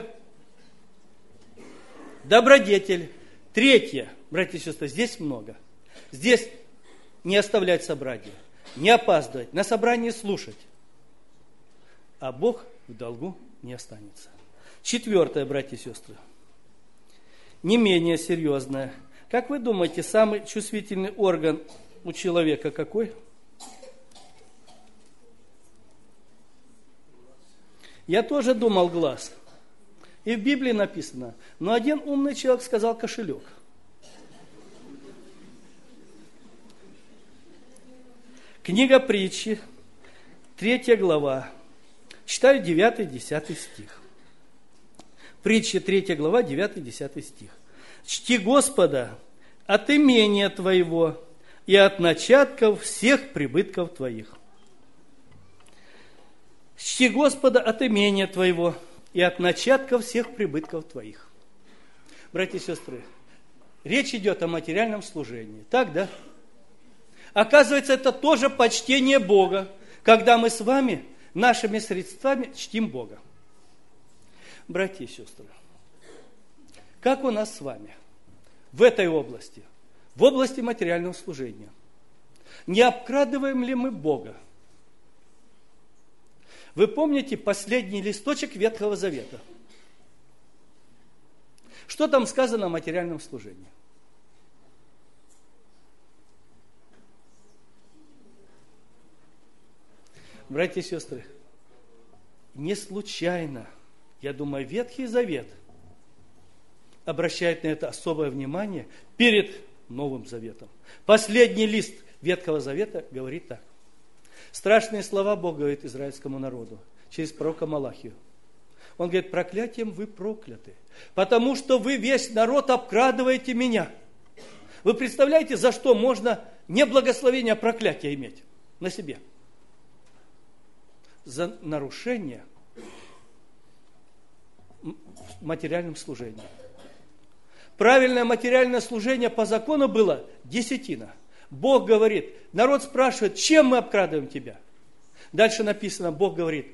Добродетель. 3. Братья и сестры, здесь много. Здесь не оставлять собрание, не опаздывать, на собрании слушать. А Бог в долгу не останется. 4, братья и сестры. Не менее серьезное. Как вы думаете, самый чувствительный орган у человека какой? Я тоже думал глаз. И в Библии написано, но один умный человек сказал кошелек. Книга Притчи, 3 глава. Читаю 9-10 стих. Притча 3 глава, 9-10 стих. «Чти Господа от имения твоего и от начатков всех прибытков твоих». «Чти Господа от имения твоего и от начатков всех прибытков твоих». Братья и сестры, речь идет о материальном служении. Так, да? Оказывается, это тоже почтение Бога, когда мы с вами нашими средствами чтим Бога. Братья и сестры, как у нас с вами в этой области, в области материального служения? Не обкрадываем ли мы Бога? Вы помните последний листочек Ветхого Завета? Что там сказано о материальном служении? Братья и сестры, не случайно, я думаю, Ветхий Завет обращает на это особое внимание перед Новым Заветом. Последний лист Ветхого Завета говорит так. Страшные слова Бог говорит израильскому народу через пророка Малахию. Он говорит: проклятием вы прокляты, потому что вы весь народ обкрадываете меня. Вы представляете, за что можно не благословение, а проклятие иметь на себе? За нарушение в материальном служении. Правильное материальное служение по закону было десятина. Бог говорит, народ спрашивает, чем мы обкрадываем тебя? Дальше написано, Бог говорит,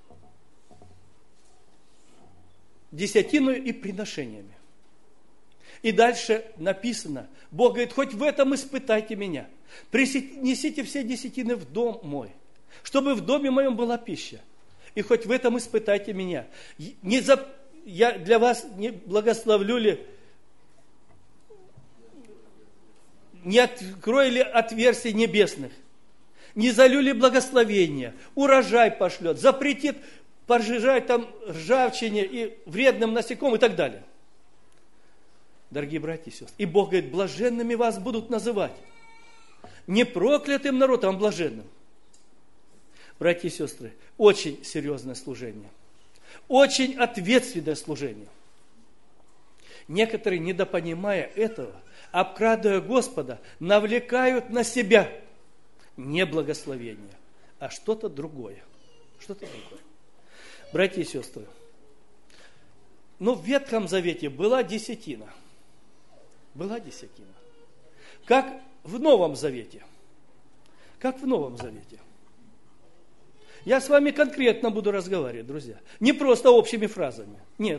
десятиной и приношениями. И дальше написано, Бог говорит, хоть в этом испытайте меня. Принесите все десятины в дом мой, чтобы в доме моем была пища. И хоть в этом испытайте меня. Я для вас не благословлю ли, не открою ли отверстий небесных, не залю ли благословения, урожай пошлет, запретит пожирать там ржавчине и вредным насекомым и так далее. Дорогие братья и сестры, и Бог говорит, блаженными вас будут называть. Не проклятым народом, а блаженным. Братья и сестры, очень серьезное служение. Очень ответственное служение. Некоторые, недопонимая этого, обкрадывая Господа, навлекают на себя не благословение, а что-то другое. Что-то другое. Братья и сестры, в Ветхом Завете была десятина. Была десятина. Как в Новом Завете. Как в Новом Завете. Я с вами конкретно буду разговаривать, друзья. Не просто общими фразами. Нет.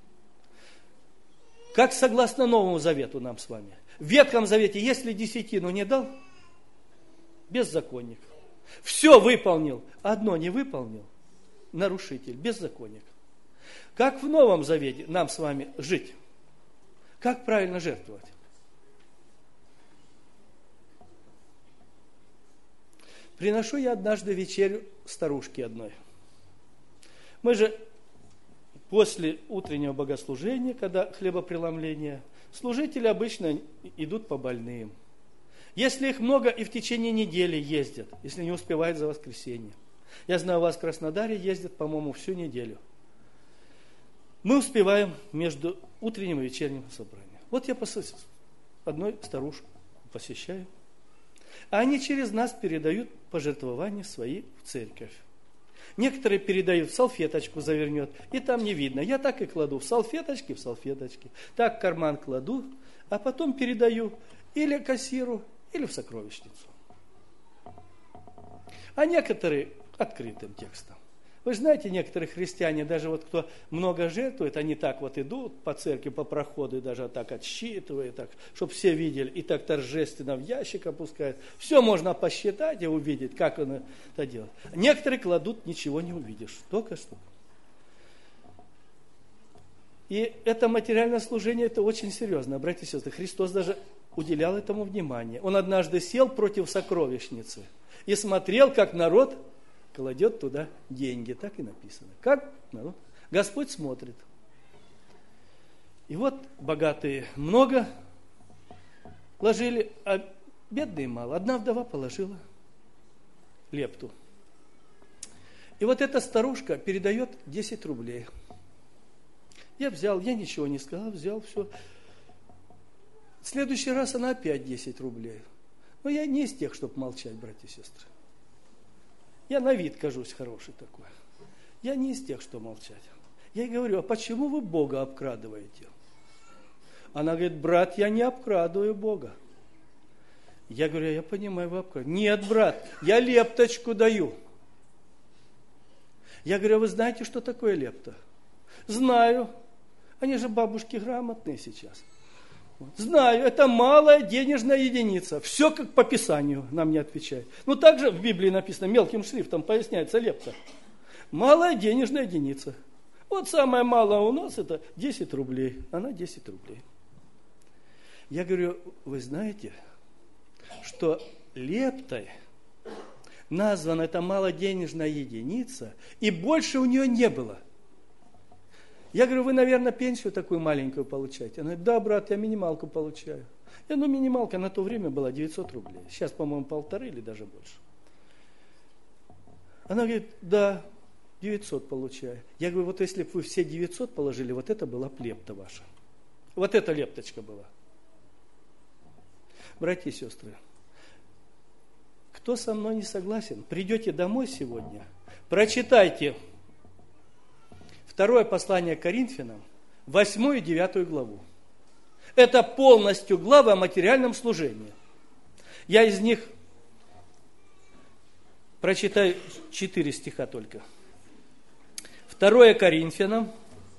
Как согласно Новому Завету нам с вами. В Ветхом Завете, если десятину не дал, беззаконник. Все выполнил, одно не выполнил, нарушитель, беззаконник. Как в Новом Завете нам с вами жить? Как правильно жертвовать? Приношу я однажды вечерю старушке одной. Мы же после утреннего богослужения, когда хлебопреломление, служители обычно идут по больным. Если их много и в течение недели ездят, если не успевают за воскресенье. Я знаю, у вас в Краснодаре ездят, по-моему, всю неделю. Мы успеваем между утренним и вечерним собранием. Вот я одной старушку посещаю. А они через нас передают пожертвования свои в церковь. Некоторые передают, в салфеточку завернет, и там не видно. Я так и кладу в салфеточки. Так в карман кладу, а потом передаю или кассиру, или в сокровищницу. А некоторые открытым текстом. Вы знаете, некоторые христиане, даже вот кто много жертвует, они так вот идут по церкви, по проходу, и даже так отсчитывают, так, чтобы все видели, и так торжественно в ящик опускают. Все можно посчитать и увидеть, как он это делает. Некоторые кладут, ничего не увидишь, только что. И это материальное служение, это очень серьезно, братья и сестры. Христос даже уделял этому внимание. Он однажды сел против сокровищницы и смотрел, как народ кладет туда деньги, так и написано. Как народ? Господь смотрит. И вот богатые много ложили, а бедные мало. Одна вдова положила лепту. И вот эта старушка передает 10 рублей. Я взял, я ничего не сказал, взял все. В следующий раз она опять 10 рублей. Но я не из тех, чтобы молчать, братья и сестры. Я на вид кажусь хороший такой. Я не из тех, что молчать. Я ей говорю, а почему вы Бога обкрадываете? Она говорит, брат, я не обкрадываю Бога. Я говорю, я понимаю, вы обкрадываете. Нет, брат, я лепточку даю. Я говорю, а вы знаете, что такое лепта? Знаю. Они же бабушки грамотные сейчас. Знаю, это малая денежная единица. Все как по Писанию нам не отвечает. Также в Библии написано, мелким шрифтом поясняется лепта. Малая денежная единица. Вот самое малое у нас это 10 рублей. Она 10 рублей. Я говорю, вы знаете, что лептой названа эта малоденежная единица, и больше у нее не было. Я говорю, вы, наверное, пенсию такую маленькую получаете? Она говорит, да, брат, я минималку получаю. Я говорю, ну, минималка на то время была 900 рублей. Сейчас, по-моему, 1,5 или даже больше. Она говорит, да, 900 получаю. Я говорю, вот если бы вы все 900 положили, вот это была б лепта ваша. Вот эта лепточка была. Братья и сестры, кто со мной не согласен, придете домой сегодня, прочитайте 2 послание к Коринфянам, 8 и 9 главу. Это полностью главы о материальном служении. Я из них прочитаю 4 стиха только. 2 Коринфянам,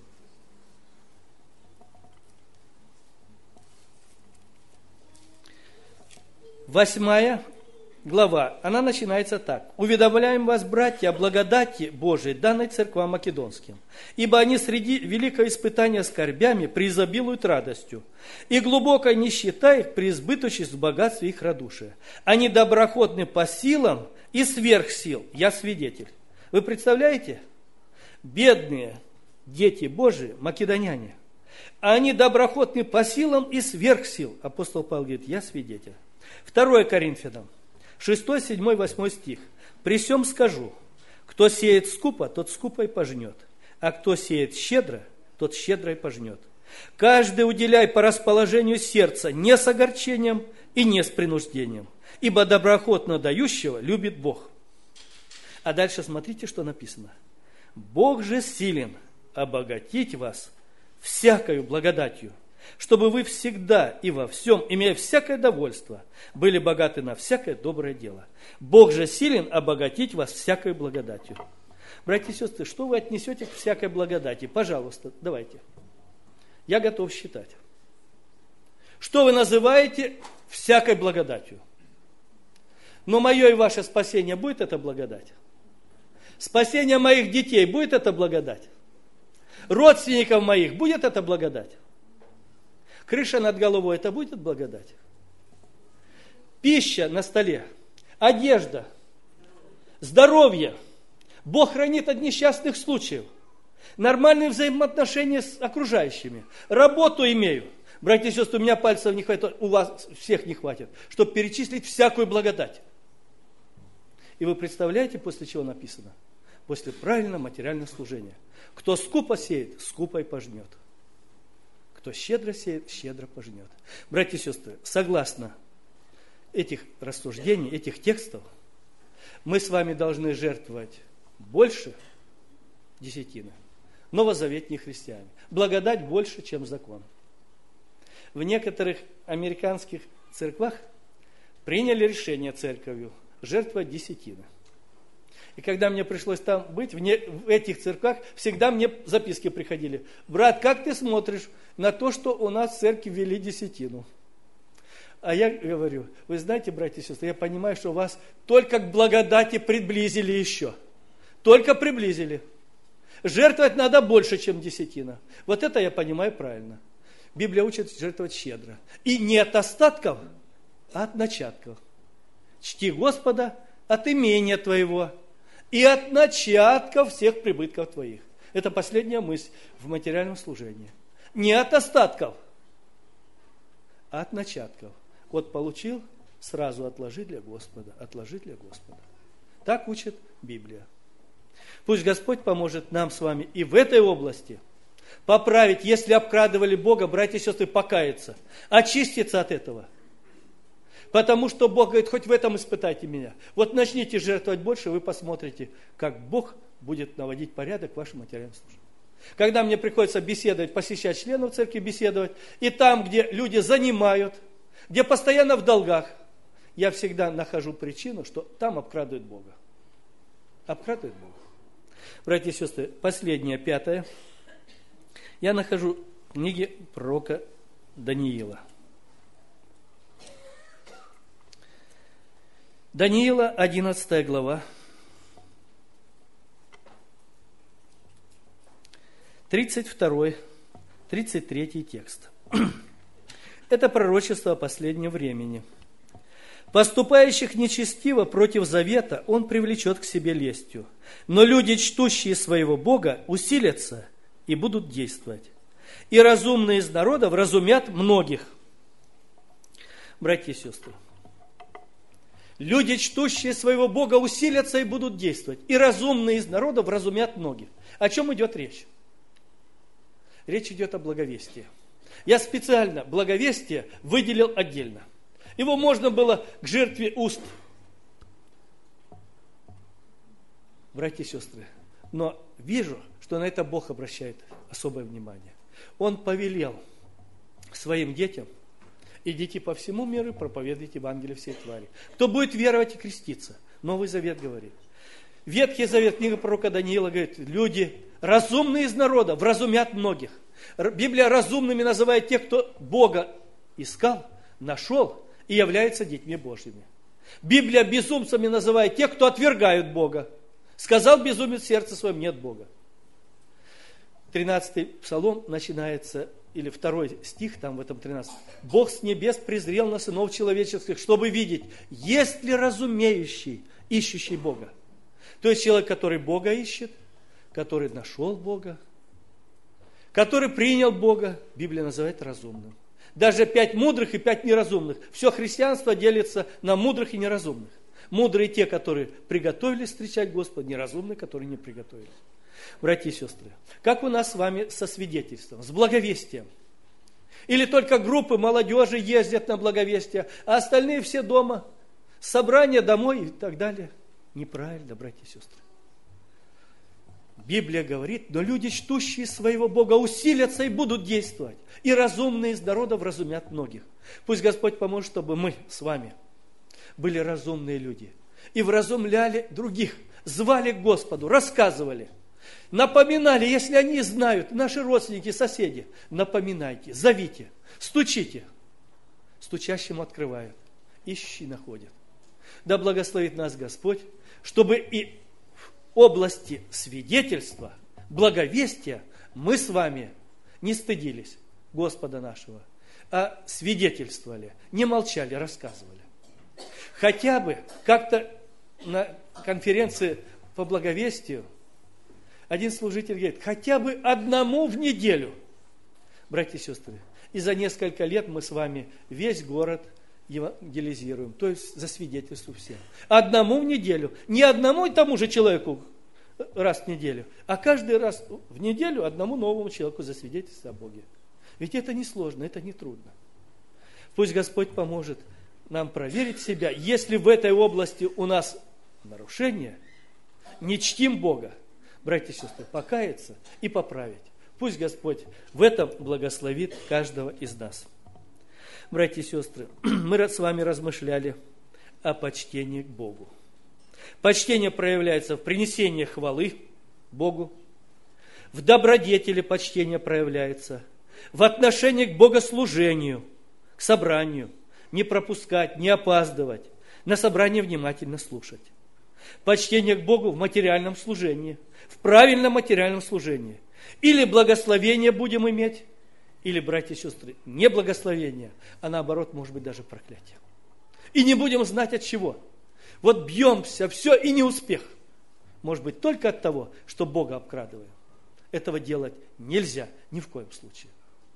8 глава, она начинается так. «Уведомляем вас, братья, о благодати Божией, данной церквам македонским, ибо они среди великого испытания скорбями преизобилуют радостью, и глубокой нищета их преизбыточность в богатстве их радушия. Они доброходны по силам и сверх сил». Я свидетель. Вы представляете? Бедные дети Божии, македоняне, они доброходны по силам и сверх сил. Апостол Павел говорит, я свидетель. 2 Коринфянам, 6, 7, 8 стих. «При сем скажу, кто сеет скупо, тот скупо и пожнет, а кто сеет щедро, тот щедро и пожнет. Каждый уделяй по расположению сердца, не с огорчением и не с принуждением, ибо доброходно дающего любит Бог». А дальше смотрите, что написано. «Бог же силен обогатить вас всякою благодатью, чтобы вы всегда и во всем, имея всякое довольство, были богаты на всякое доброе дело. Бог же силен обогатить вас всякой благодатью». Братья и сестры, что вы отнесете к всякой благодати? Пожалуйста, давайте. Я готов считать. Что вы называете всякой благодатью? Но мое и ваше спасение будет это благодать? Спасение моих детей будет это благодать? Родственников моих будет это благодать? Крыша над головой, это будет благодать? Пища на столе, одежда, здоровье, Бог хранит от несчастных случаев, нормальные взаимоотношения с окружающими, работу имею. Братья и сестры, у меня пальцев не хватит, у вас всех не хватит, чтобы перечислить всякую благодать. И вы представляете, после чего написано? После правильного материального служения. Кто скупо сеет, скупо и пожнет. Кто щедро сеет, щедро пожнет. Братья и сестры, согласно этих рассуждений, этих текстов, мы с вами должны жертвовать больше десятины. Новозаветные христиане. Благодать больше, чем закон. В некоторых американских церквах приняли решение церковью жертвовать десятины. И когда мне пришлось там быть, в этих церквах, всегда мне записки приходили. Брат, как ты смотришь на то, что у нас в церкви ввели десятину? А я говорю, вы знаете, братья и сестры, я понимаю, что вас только к благодати приблизили еще. Только приблизили. Жертвовать надо больше, чем десятина. Вот это я понимаю правильно. Библия учит жертвовать щедро. И не от остатков, а от начатков. Чти Господа от имения твоего и от начатков всех прибытков твоих. Это последняя мысль в материальном служении. Не от остатков, а от начатков. Вот получил, сразу отложи для Господа, отложи для Господа. Так учит Библия. Пусть Господь поможет нам с вами и в этой области поправить, если обкрадывали Бога, братья и сестры, покаяться, очиститься от этого. Потому что Бог говорит, хоть в этом испытайте меня. Вот начните жертвовать больше, вы посмотрите, как Бог будет наводить порядок в вашем материальном служении. Когда мне приходится беседовать, посещать членов церкви, беседовать, и там, где люди занимают, где постоянно в долгах, я всегда нахожу причину, что там обкрадывают Бога. Обкрадывают Бога. Братья и сестры, последнее, 5. Я нахожу в книге пророка Даниила. Даниила, 11 глава. 32, 33 текст. Это пророчество о последнем времени. «Поступающих нечестиво против завета он привлечет к себе лестью, но люди, чтущие своего Бога, усилятся и будут действовать. И разумные из народа вразумят многих». Братья и сестры, люди, чтущие своего Бога, усилятся и будут действовать. И разумные из народа вразумят многих. О чем идет речь? Речь идет о благовестии. Я специально благовестие выделил отдельно. Его можно было к жертве уст. Братья и сестры, но вижу, что на это Бог обращает особое внимание. Он повелел своим детям: идите по всему миру, проповедуйте Евангелие всей твари. Кто будет веровать и креститься? Новый Завет говорит. Ветхий Завет, книга пророка Даниила говорит: люди, разумные из народа, вразумят многих. Библия разумными называет тех, кто Бога искал, нашел и являются детьми Божьими. Библия безумцами называет тех, кто отвергают Бога. Сказал безумец в сердце своем: нет Бога. 13-й псалом начинается, или 2 стих, там в этом 13. «Бог с небес презрел на сынов человеческих, чтобы видеть, есть ли разумеющий, ищущий Бога». То есть человек, который Бога ищет, который нашел Бога, который принял Бога, Библия называет разумным. Даже 5 мудрых и 5 неразумных. Все христианство делится на мудрых и неразумных. Мудрые те, которые приготовились встречать Господа, неразумные, которые не приготовились. Братья и сестры, как у нас с вами со свидетельством, с благовестием? Или только группы молодежи ездят на благовестие, а остальные все дома, собрания домой и так далее? Неправильно, братья и сестры. Библия говорит: но люди, чтущие своего Бога, усилятся и будут действовать. И разумные из народа вразумят многих. Пусть Господь поможет, чтобы мы с вами были разумные люди. И вразумляли других, звали к Господу, рассказывали. Напоминали, если они знают, наши родственники, соседи, напоминайте, зовите, стучите. Стучащему открывают, ищи находят. Да благословит нас Господь, чтобы и в области свидетельства, благовестия мы с вами не стыдились Господа нашего, а свидетельствовали, не молчали, рассказывали. Хотя бы как-то на конференции по благовестию один служитель говорит: хотя бы одному в неделю. Братья и сестры, и за несколько лет мы с вами весь город евангелизируем, то есть засвидетельствуем всем. Одному в неделю. Не одному и тому же человеку раз в неделю, а каждый раз в неделю одному новому человеку засвидетельствовать о Боге. Ведь это не сложно, это не трудно. Пусть Господь поможет нам проверить себя, если в этой области у нас нарушение, не чтим Бога. Братья и сестры, покаяться и поправить. Пусть Господь в этом благословит каждого из нас. Братья и сестры, мы с вами размышляли о почтении к Богу. Почтение проявляется в принесении хвалы Богу, в добродетели почтение проявляется, в отношении к богослужению, к собранию, не пропускать, не опаздывать, на собрание внимательно слушать. Почтение к Богу в материальном служении, в правильном материальном служении. Или благословение будем иметь, или, братья и сестры, не благословение, а наоборот, может быть, даже проклятие. И не будем знать от чего. Вот бьемся, все, и не успех. Может быть, только от того, что Бога обкрадываем. Этого делать нельзя ни в коем случае.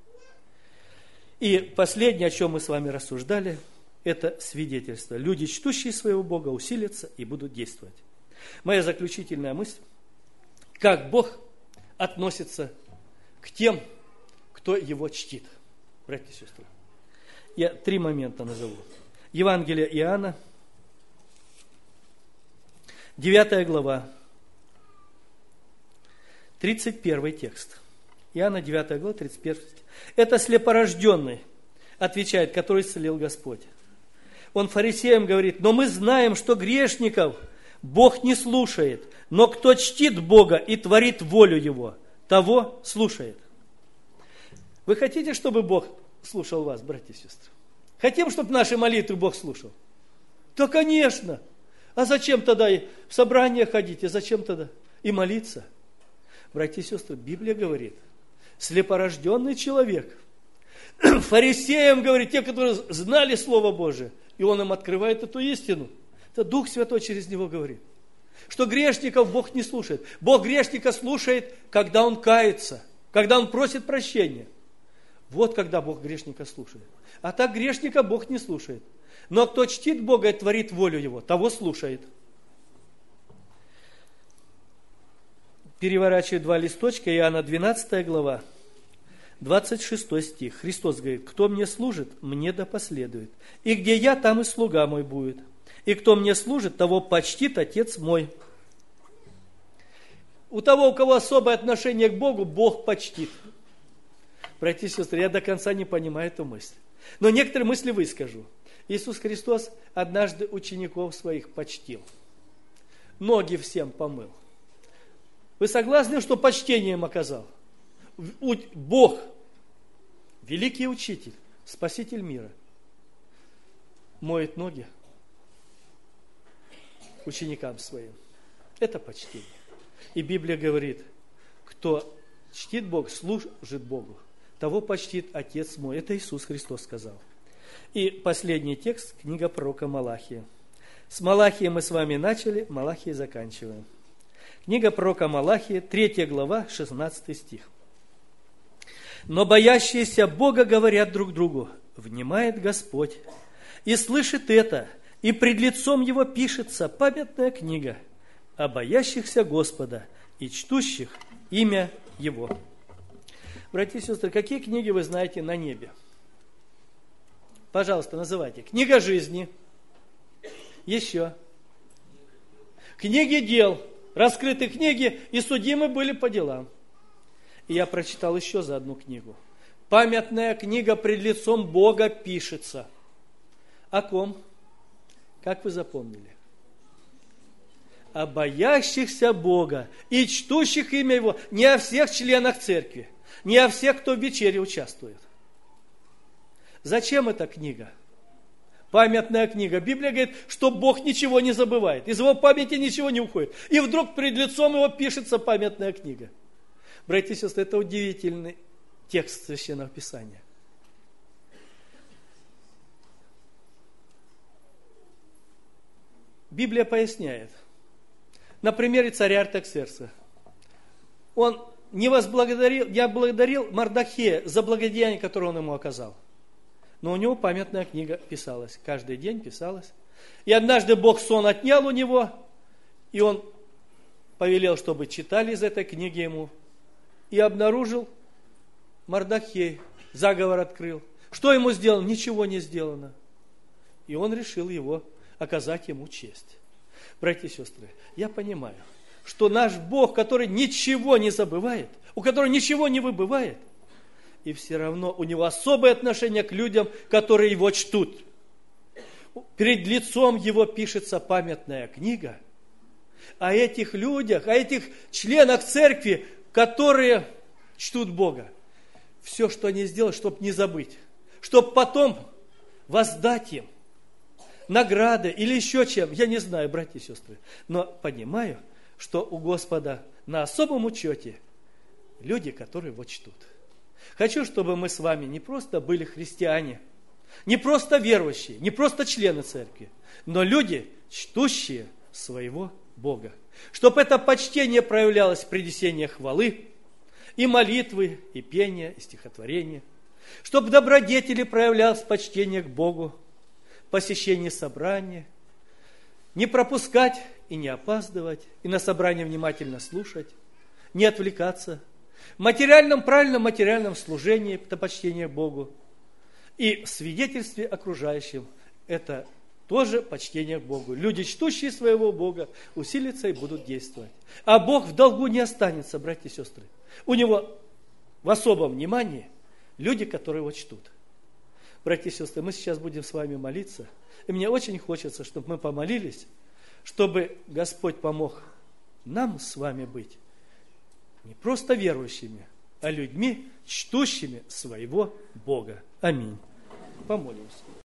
И последнее, о чем мы с вами рассуждали, это свидетельство. Люди, чтущие своего Бога, усилятся и будут действовать. Моя заключительная мысль: как Бог относится к тем, кто Его чтит. Братья и сестры, я 3 момента назову. Евангелие Иоанна, 9 глава, 31 текст. Иоанна 9 глава, 31 текст. Это слепорожденный, отвечает, который исцелил Господь. Он фарисеям говорит: но мы знаем, что грешников Бог не слушает, но кто чтит Бога и творит волю Его, того слушает. Вы хотите, чтобы Бог слушал вас, братья и сестры? Хотим, чтобы наши молитвы Бог слушал? Да, конечно. А зачем тогда и в собрание ходить, и зачем тогда и молиться? Братья и сестры, Библия говорит, слепорожденный человек, фарисеям говорит, те, которые знали Слово Божие, и он им открывает эту истину. Это Дух Святой через него говорит. Что грешников Бог не слушает. Бог грешника слушает, когда он кается, когда он просит прощения. Вот когда Бог грешника слушает. А так грешника Бог не слушает. Но кто чтит Бога и творит волю Его, того слушает. Переворачиваю 2 листочка, Иоанна 12 глава, 26 стих. Христос говорит, кто мне служит, мне да последует. И где я, там и слуга мой будет. И кто мне служит, того почтит Отец мой. У того, у кого особое отношение к Богу, Бог почтит. Братья и сестры, я до конца не понимаю эту мысль. Но некоторые мысли выскажу. Иисус Христос однажды учеников своих почтил. Ноги всем помыл. Вы согласны, что почтение им оказал? Бог, великий учитель, спаситель мира, моет ноги ученикам своим. Это почтение. И Библия говорит, кто чтит Бога, служит Богу, того почтит Отец мой. Это Иисус Христос сказал. И последний текст, книга пророка Малахия. С Малахии мы с вами начали, Малахии заканчиваем. Книга пророка Малахия, 3 глава, 16 стих. «Но боящиеся Бога говорят друг другу, внимает Господь, и слышит это, и пред лицом Его пишется памятная книга о боящихся Господа и чтущих имя Его». Братья и сестры, какие книги вы знаете на небе? Пожалуйста, называйте. Книга жизни. Еще. Книги дел. Раскрыты книги, и судимы были по делам. И я прочитал еще за одну книгу. Памятная книга пред лицом Бога пишется. О ком? Как вы запомнили? О боящихся Бога и чтущих имя Его. Не о всех членах церкви, не о всех, кто в вечере участвует. Зачем эта книга? Памятная книга. Библия говорит, что Бог ничего не забывает. Из Его памяти ничего не уходит. И вдруг перед лицом Его пишется памятная книга. Братья и сестры, это удивительный текст Священного Писания. Библия поясняет. На примере царя Артаксеркса. Он не благодарил Мардохея за благодеяние, которое он ему оказал. Но у него памятная книга писалась. Каждый день писалась. И однажды Бог сон отнял у него, и он повелел, чтобы читали из этой книги ему. И обнаружил Мардохей, заговор открыл. Что ему сделал? Ничего не сделано. И он решил его оказать ему честь. Братья и сестры, я понимаю, что наш Бог, который ничего не забывает, у которого ничего не выбывает, и все равно у него особое отношение к людям, которые его чтут. Перед лицом его пишется памятная книга о этих людях, о этих членах церкви, которые чтут Бога. Все, что они сделают, чтобы не забыть, чтобы потом воздать им награды или еще чем, я не знаю, братья и сестры, но понимаю, что у Господа на особом учете люди, которые его чтут. Хочу, чтобы мы с вами не просто были христиане, не просто верующие, не просто члены церкви, но люди, чтущие своего Бога. Чтобы это почтение проявлялось в принесении хвалы, и молитвы, и пения, и стихотворения. Чтобы в добродетели проявлялось почтение к Богу, посещение собрания, не пропускать и не опаздывать, и на собрание внимательно слушать, не отвлекаться, правильном материальном служении, это почтение Богу, и в свидетельстве окружающим, это тоже почтение к Богу. Люди, чтущие своего Бога, усилятся и будут действовать. А Бог в долгу не останется, братья и сестры. У Него в особом внимании люди, которые Его чтут. Братья и сестры, мы сейчас будем с вами молиться. И мне очень хочется, чтобы мы помолились, чтобы Господь помог нам с вами быть не просто верующими, а людьми, чтущими своего Бога. Аминь. Помолимся.